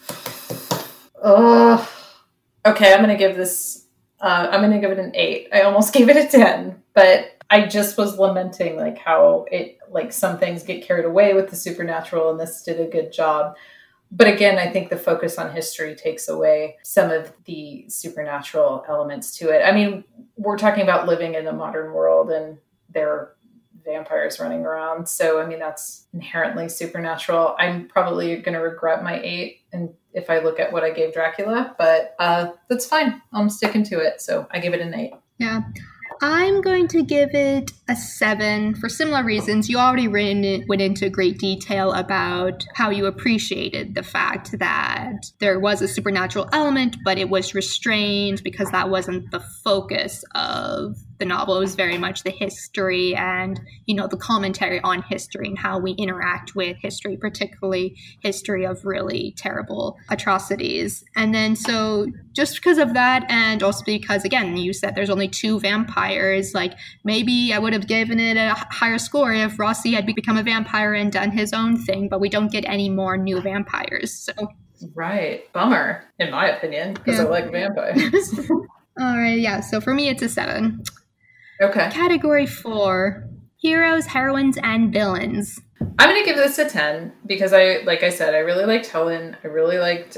Okay, I'm going to give this, I'm going to give it an 8. I almost gave it a 10, but I just was lamenting like how some things get carried away with the supernatural, and this did a good job. But again, I think the focus on history takes away some of the supernatural elements to it. I mean, we're talking about living in a modern world, and there are vampires running around. So, I mean, that's inherently supernatural. I'm probably going to regret my 8 and if I look at what I gave Dracula, but that's fine. I'm sticking to it. So I give it an 8. Yeah. I'm going to give it a 7 for similar reasons. You already went into great detail about how you appreciated the fact that there was a supernatural element, but it was restrained because that wasn't the focus of the novel. It was very much the history and, the commentary on history and how we interact with history, particularly history of really terrible atrocities. And then so just because of that, and also because, again, you said there's only 2 vampires, like maybe I would have given it a higher score if Rossi had become a vampire and done his own thing, but we don't get any more new vampires. So right. Bummer, in my opinion, because I like vampires. All right. Yeah. So for me, it's a 7. Okay. Category 4, heroes, heroines, and villains. I'm going to give this a 10 because like I said, I really liked Helen. I really liked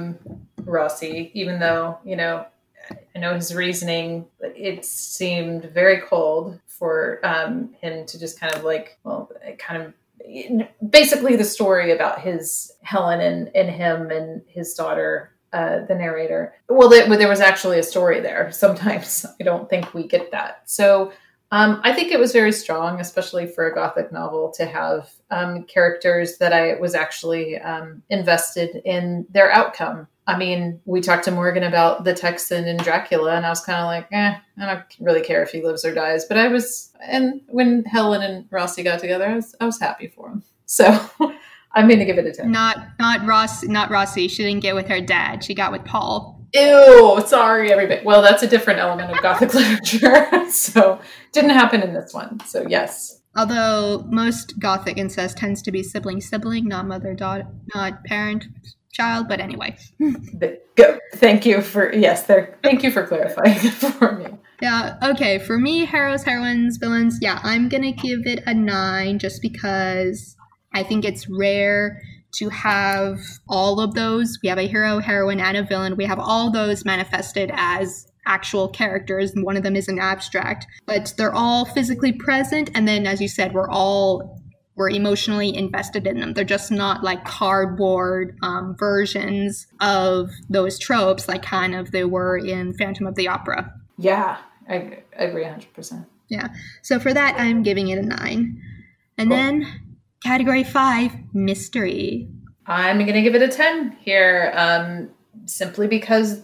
Rossi, even though, I know his reasoning, it seemed very cold for him to just kind of basically the story about his Helen and him and his daughter, the narrator. Well, there was actually a story there. Sometimes I don't think we get that. So I think it was very strong, especially for a Gothic novel, to have characters that I was actually invested in their outcome. I mean, we talked to Morgan about the Texan and Dracula, and I was kind of like, I don't really care if he lives or dies. But and when Helen and Rossi got together, I was happy for him. So I'm going to give it a 10. Not Rossi. She didn't get with her dad. She got with Paul. Ew, sorry, everybody. Well, that's a different element of Gothic literature. So didn't happen in this one. So yes. Although most Gothic incest tends to be sibling, not mother-daughter, not parent-child, but anyway. Thank you for clarifying it for me. Yeah, okay. For me, heroes, heroines, villains, yeah, I'm going to give it a 9 just because I think it's rare to have all of those. We have a hero, heroine, and a villain. We have all those manifested as actual characters, and one of them is an abstract. But they're all physically present, and then, as you said, we're emotionally invested in them. They're just not like cardboard versions of those tropes like kind of they were in Phantom of the Opera. Yeah, I agree 100%. Yeah, so for that, I'm giving it a 9. And then Category 5, mystery. I'm going to give it a 10 here. simply because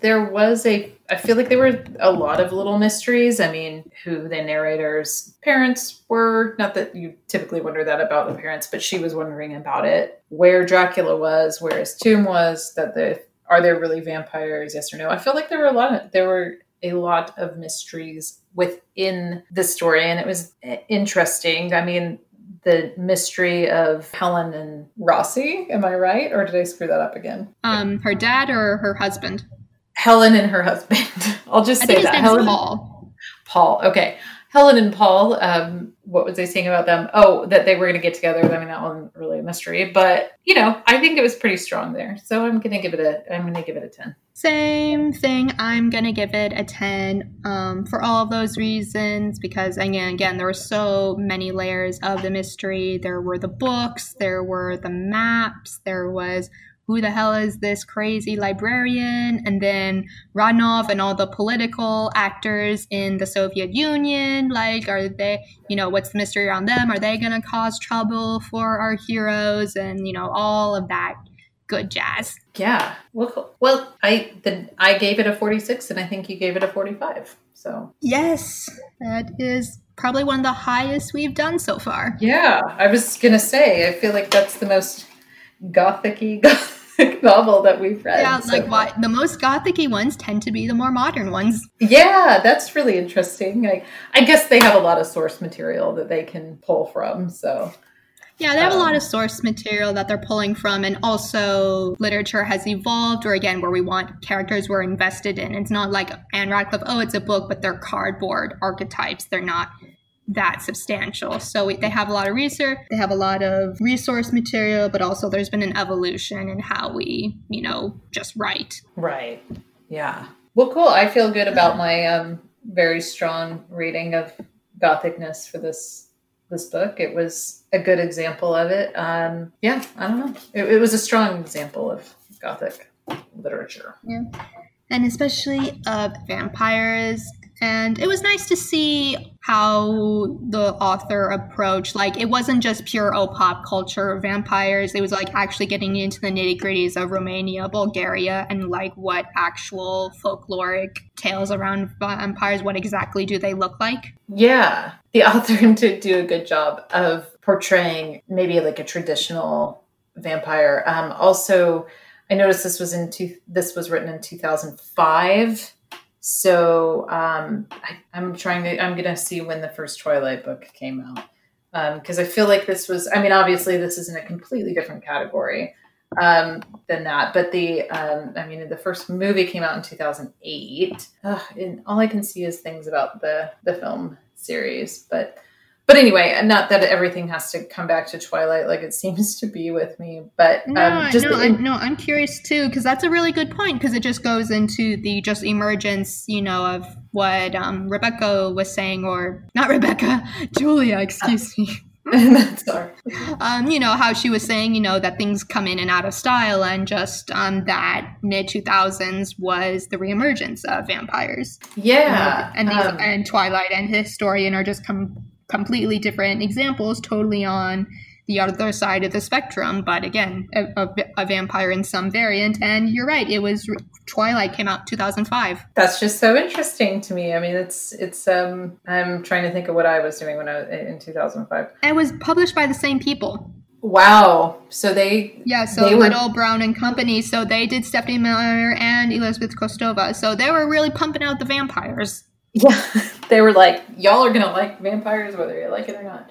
I feel like there were a lot of little mysteries. I mean, who the narrator's parents were, not that you typically wonder that about the parents, but she was wondering about it, where Dracula was, where his tomb was, are there really vampires? Yes or no? I feel like there were a lot of mysteries within the story, and it was interesting. I mean, the mystery of Helen and Rossi, am I right? Or did I screw that up again? Her dad or her husband? Helen and her husband. I'll just say that. Helen Paul. Paul. Okay. Helen and Paul, what was I saying about them? Oh, that they were going to get together. I mean, that wasn't really a mystery, but I think it was pretty strong there. So I'm going to give it a 10. Same thing. I'm going to give it a 10 for all of those reasons, because again, there were so many layers of the mystery. There were the books, there were the maps, there was who the hell is this crazy librarian? And then Radnov and all the political actors in the Soviet Union. Like, are they, what's the mystery around them? Are they going to cause trouble for our heroes? And, all of that good jazz. Yeah. Well, I gave it a 46 and I think you gave it a 45. So. Yes, that is probably one of the highest we've done so far. Yeah. I was going to say, I feel like that's the most gothic-y novel that we've read. Yeah, why the most gothic-y ones tend to be the more modern ones. Yeah, that's really interesting. I guess they have a lot of source material that they can pull from. So yeah, they have a lot of source material that they're pulling from, and also literature has evolved, or again, where we want characters we're invested in. It's not like Anne Radcliffe, it's a book, but they're cardboard archetypes. They're not that substantial. So they have a lot of research, they have a lot of resource material, but also there's been an evolution in how we, just write. Right. Yeah. Well, cool. I feel good about my very strong rating of gothicness for this book. It was a good example of it. Yeah, I don't know. It was a strong example of gothic literature. Yeah. And especially vampires. And it was nice to see how the author approached, it wasn't just pure pop culture vampires. It was actually getting into the nitty gritties of Romania, Bulgaria, and what actual folkloric tales around vampires, what exactly do they look like? Yeah. The author did do a good job of portraying maybe a traditional vampire. Also, I noticed this was written in 2005. So I'm going to see when the first Twilight book came out. Because I feel like this was, obviously this is in a completely different category than that. But the first movie came out in 2008. And all I can see is things about the film series. But anyway, not that everything has to come back to Twilight like it seems to be with me, but I'm curious too, because that's a really good point, because it just goes into the just emergence, of what Rebecca was saying, or not Rebecca, Julia, excuse me. Sorry. How she was saying, that things come in and out of style, and just that mid 2000s was the reemergence of vampires. Yeah, and Twilight and Historian are just completely different examples, totally on the other side of the spectrum, but again, a vampire in some variant. And you're right, Twilight came out 2005. That's just so interesting to me. It's I'm trying to think of what I was doing when I was in 2005. And it was published by the same people. Wow. So they Little Brown and Company. So they did Stephanie Meyer and Elizabeth Kostova. So they were really pumping out the vampires. Yeah, they were like, y'all are gonna like vampires whether you like it or not.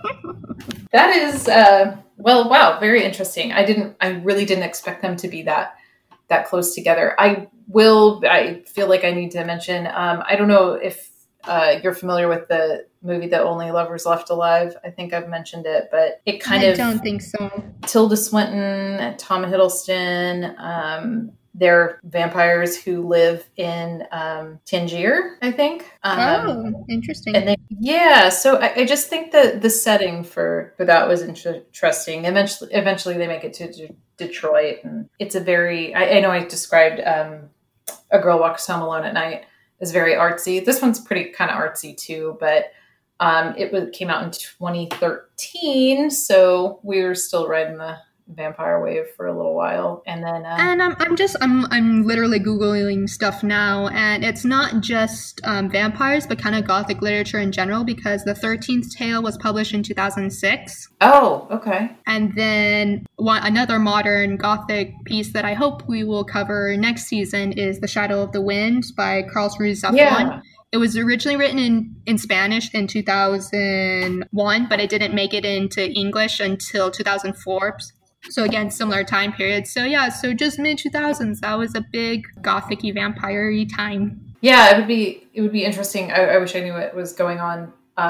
That is wow, very interesting. I really didn't expect them to be that close together. I feel like I need to mention, I don't know if you're familiar with the movie The Only Lovers Left Alive. I think I've mentioned it, but it I don't think so. Tilda Swinton, Tom Hiddleston, they're vampires who live in Tangier, I think. Interesting. And so I just think that the setting for that was interesting. Eventually they make it to Detroit, and it's a very, I know I described A Girl Walks Home Alone at Night as very artsy. This one's pretty kind of artsy too, but it came out in 2013, so we were still right in vampire wave for a little while, and then and I'm literally googling stuff now, and it's not just vampires, but kind of gothic literature in general, because the 13th Tale was published in 2006. Oh, okay. And then another modern gothic piece that I hope we will cover next season is The Shadow of the Wind by Carlos Ruiz Zafón. Yeah. It was originally written in Spanish in 2001, but it didn't make it into English until 2004. So again, similar time period. So yeah, so just mid-2000s, that was a big gothic-y, vampire-y time. Yeah, it would be interesting. I wish I knew what was going on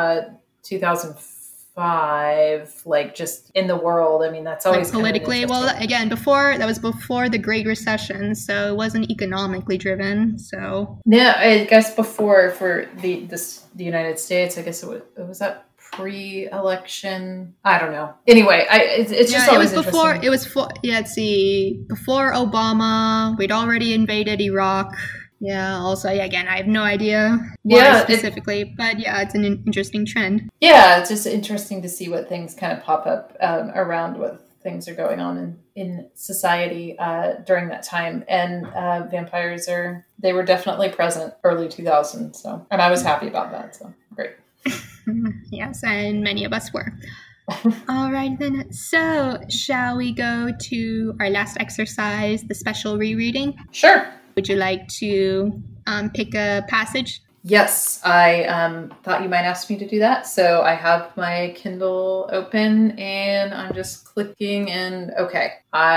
2005, like just in the world. I mean, that's always like politically. Well, again, that was before the Great Recession, so it wasn't economically driven. So yeah, I guess before for the United States, I guess it was that pre-election. I don't know. Anyway, it's just always before. It was before Obama. We'd already invaded Iraq. Yeah. Also, again, I have no idea why specifically, but yeah, it's an interesting trend. Yeah, it's just interesting to see what things kind of pop up around what things are going on in society during that time. And vampires they were definitely present early 2000s. So, and I was happy about that. So great. Yes, and many of us were. All right, then. So, shall we go to our last exercise, the special rereading? Sure. Would you like to pick a passage? Yes, I thought you might ask me to do that. So I have my Kindle open and I'm just clicking and okay,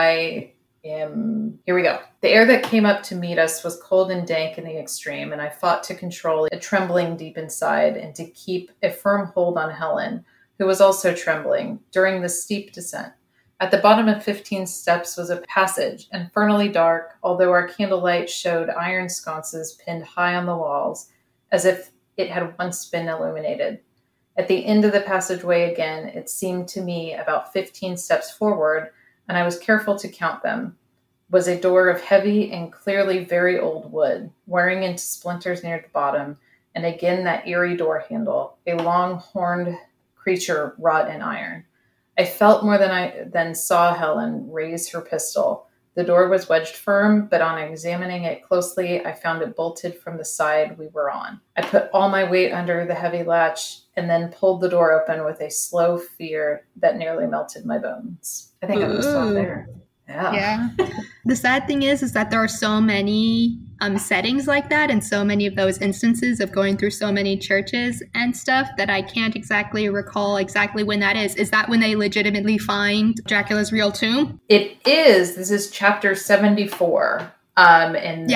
here we go. The air that came up to meet us was cold and dank in the extreme, and I fought to control a trembling deep inside and to keep a firm hold on Helen, who was also trembling, during the steep descent. At the bottom of 15 steps was a passage, infernally dark, although our candlelight showed iron sconces pinned high on the walls, as if it had once been illuminated. At the end of the passageway again, it seemed to me about 15 steps forward, and I was careful to count them, was a door of heavy and clearly very old wood, wearing into splinters near the bottom, and again that eerie door handle, a long horned creature wrought in iron. I felt more than saw Helen raise her pistol. The door was wedged firm, but on examining it closely, I found it bolted from the side we were on. I put all my weight under the heavy latch and then pulled the door open with a slow fear that nearly melted my bones. I think I'm going to stop there. Yeah. The sad thing is that there are so many settings like that and so many of those instances of going through so many churches and stuff that I can't exactly recall exactly when that is. Is that when they legitimately find Dracula's real tomb? It is. This is chapter 74. And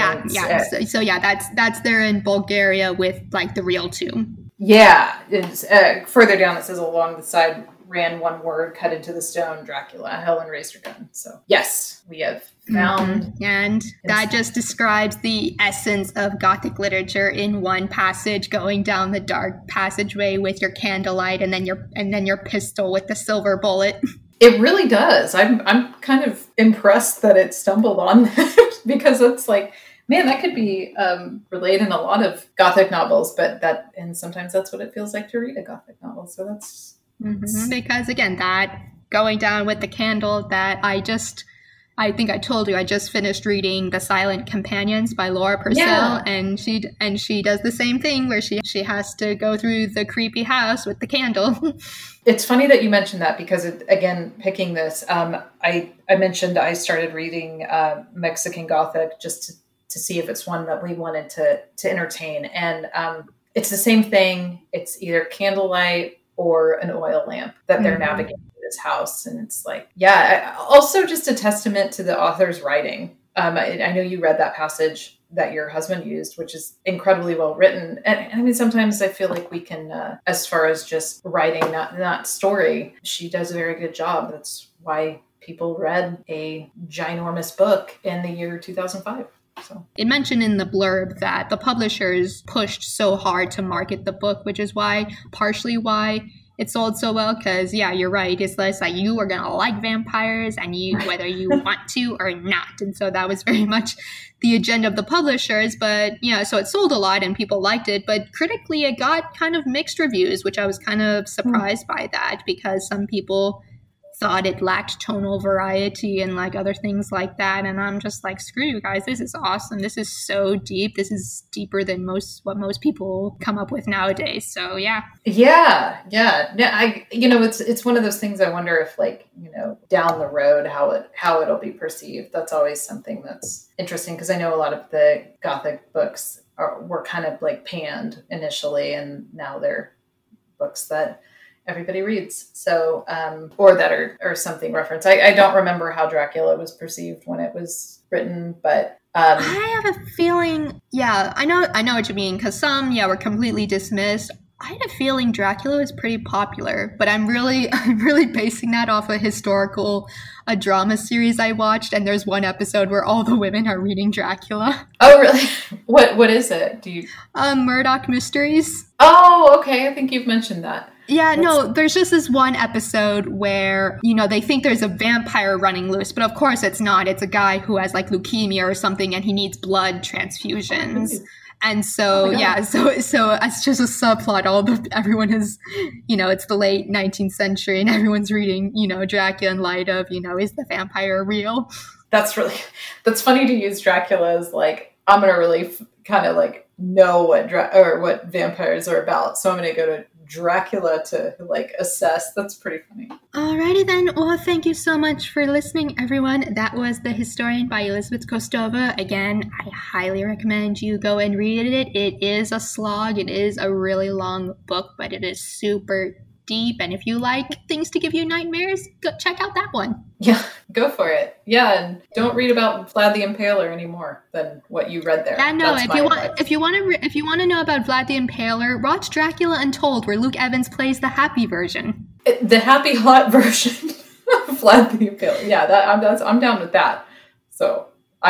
So that's there in Bulgaria with like the real tomb. Yeah. It's, further down it says along the side ran one word cut into the stone, Dracula. Helen raised her gun. So yes, we have found. Mm-hmm. And that just describes the essence of Gothic literature in one passage, going down the dark passageway with your candlelight and then your pistol with the silver bullet. It really does. I'm kind of impressed that it stumbled on that because it's like, man, that could be relayed in a lot of Gothic novels, and sometimes that's what it feels like to read a Gothic novel. So that's because again, that going down with the candle, that I think I told you I just finished reading The Silent Companions by Laura Purcell, and she does the same thing where she has to go through the creepy house with the candle. It's funny that you mentioned that because again, picking this, I mentioned I started reading Mexican Gothic just to see if it's one that we wanted to entertain, and it's the same thing. It's either candlelight or an oil lamp that they're navigating this house. And it's like, also just a testament to the author's writing. I know you read that passage that your husband used, which is incredibly well written. And I mean, sometimes I feel like we can, as far as just writing, not story, she does a very good job. That's why people read a ginormous book in the year 2005. So. It mentioned in the blurb that the publishers pushed so hard to market the book, which is partially why it sold so well. Because, yeah, you're right. It's less like you are going to like vampires and whether you want to or not. And so that was very much the agenda of the publishers. But, yeah, so it sold a lot and people liked it. But critically, it got kind of mixed reviews, which I was kind of surprised by that because some people thought it lacked tonal variety and like other things like that. And I'm just like, screw you guys, this is awesome. This is so deep. This is deeper than what most people come up with nowadays. So yeah. Yeah. It's one of those things. I wonder if, like, down the road, how it'll be perceived. That's always something that's interesting, because I know a lot of the Gothic books were kind of like panned initially, and now they're books that everybody reads. So, or that are something referenced. I don't remember how Dracula was perceived when it was written, but I have a feeling, I know what you mean, because some, were completely dismissed. I had a feeling Dracula was pretty popular, but I'm really basing that off a drama series I watched, and there's one episode where all the women are reading Dracula. Oh, really? What is it? Do you? Murdoch Mysteries. Oh, okay. I think you've mentioned that. Yeah, no, there's just this one episode where, they think there's a vampire running loose, but of course it's not. It's a guy who has like leukemia or something, and he needs blood transfusions. And so, so it's just a subplot. Everyone is, it's the late 19th century, and everyone's reading, Dracula in light of, is the vampire real? That's funny to use Dracula as like, I'm going to really kind of like know what vampires are about. So I'm going to go to Dracula to like assess. That's pretty funny. Alrighty then. Well, thank you so much for listening, everyone. That was The Historian by Elizabeth Kostova. Again, I highly recommend you go and read it. It is a slog. It is a really long book, but it is super deep. And if you like things to give you nightmares, go check out that one. Yeah, go for it. Yeah, and don't read about Vlad the Impaler anymore than what you read there. Yeah, no. If you want to know about Vlad the Impaler, watch Dracula Untold, where Luke Evans plays the happy version. The happy hot version of Vlad the Impaler. Yeah, I'm down with that. So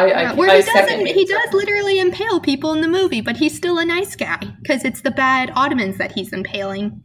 he does literally impale people in the movie, but he's still a nice guy because it's the bad Ottomans that he's impaling.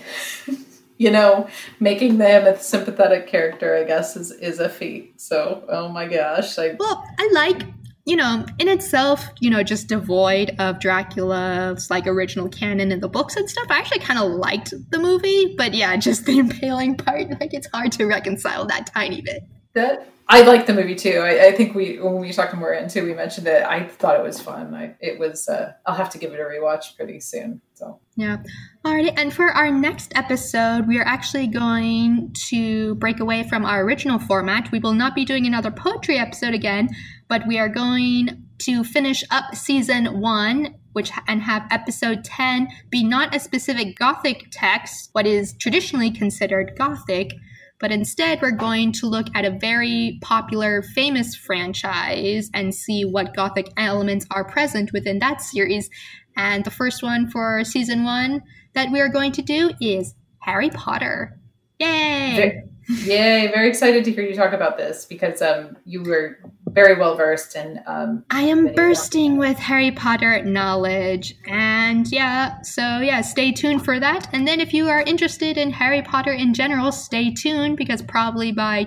Making them a sympathetic character, I guess, is a feat. So, oh my gosh. I like, in itself, just devoid of Dracula's like original canon in the books and stuff. I actually kind of liked the movie, but yeah, just the impaling part, like it's hard to reconcile that tiny bit. I like the movie too. I think when we talked more into, we mentioned it. I thought it was fun. I'll have to give it a rewatch pretty soon. So yeah. Alrighty. And for our next episode, we are actually going to break away from our original format. We will not be doing another poetry episode again, but we are going to finish up season 1, and have episode 10 be not a specific Gothic text, what is traditionally considered Gothic. But instead, we're going to look at a very popular, famous franchise and see what Gothic elements are present within that series. And the first one for season 1 that we are going to do is Harry Potter. Yay! Yay! Very excited to hear you talk about this, because you were very well versed in. I am bursting with Harry Potter knowledge, and stay tuned for that. And then if you are interested in Harry Potter in general, stay tuned, because probably by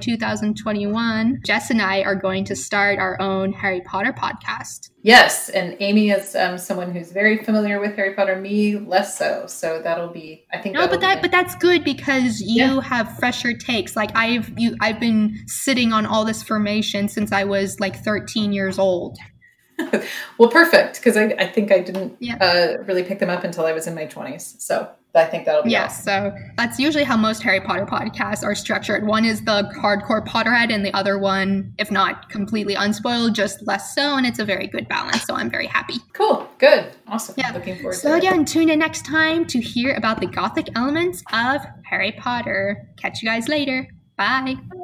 2021, Jess and I are going to start our own Harry Potter podcast. Yes, and Amy is someone who's very familiar with Harry Potter. Me, less so. So that'll be, I think. No, but that's good, because you have fresher takes. Like I've been sitting on all this information since I was like 13 years old. Well, perfect, because I think I didn't really pick them up until I was in my 20s. So I think that'll be awesome. So that's usually how most Harry Potter podcasts are structured. One is the hardcore Potterhead, and the other one, if not completely unspoiled, just less so, and it's a very good balance. So I'm very happy. Cool. Good. Awesome. Yeah. Looking forward to it. So again, tune in next time to hear about the Gothic elements of Harry Potter. Catch you guys later. Bye.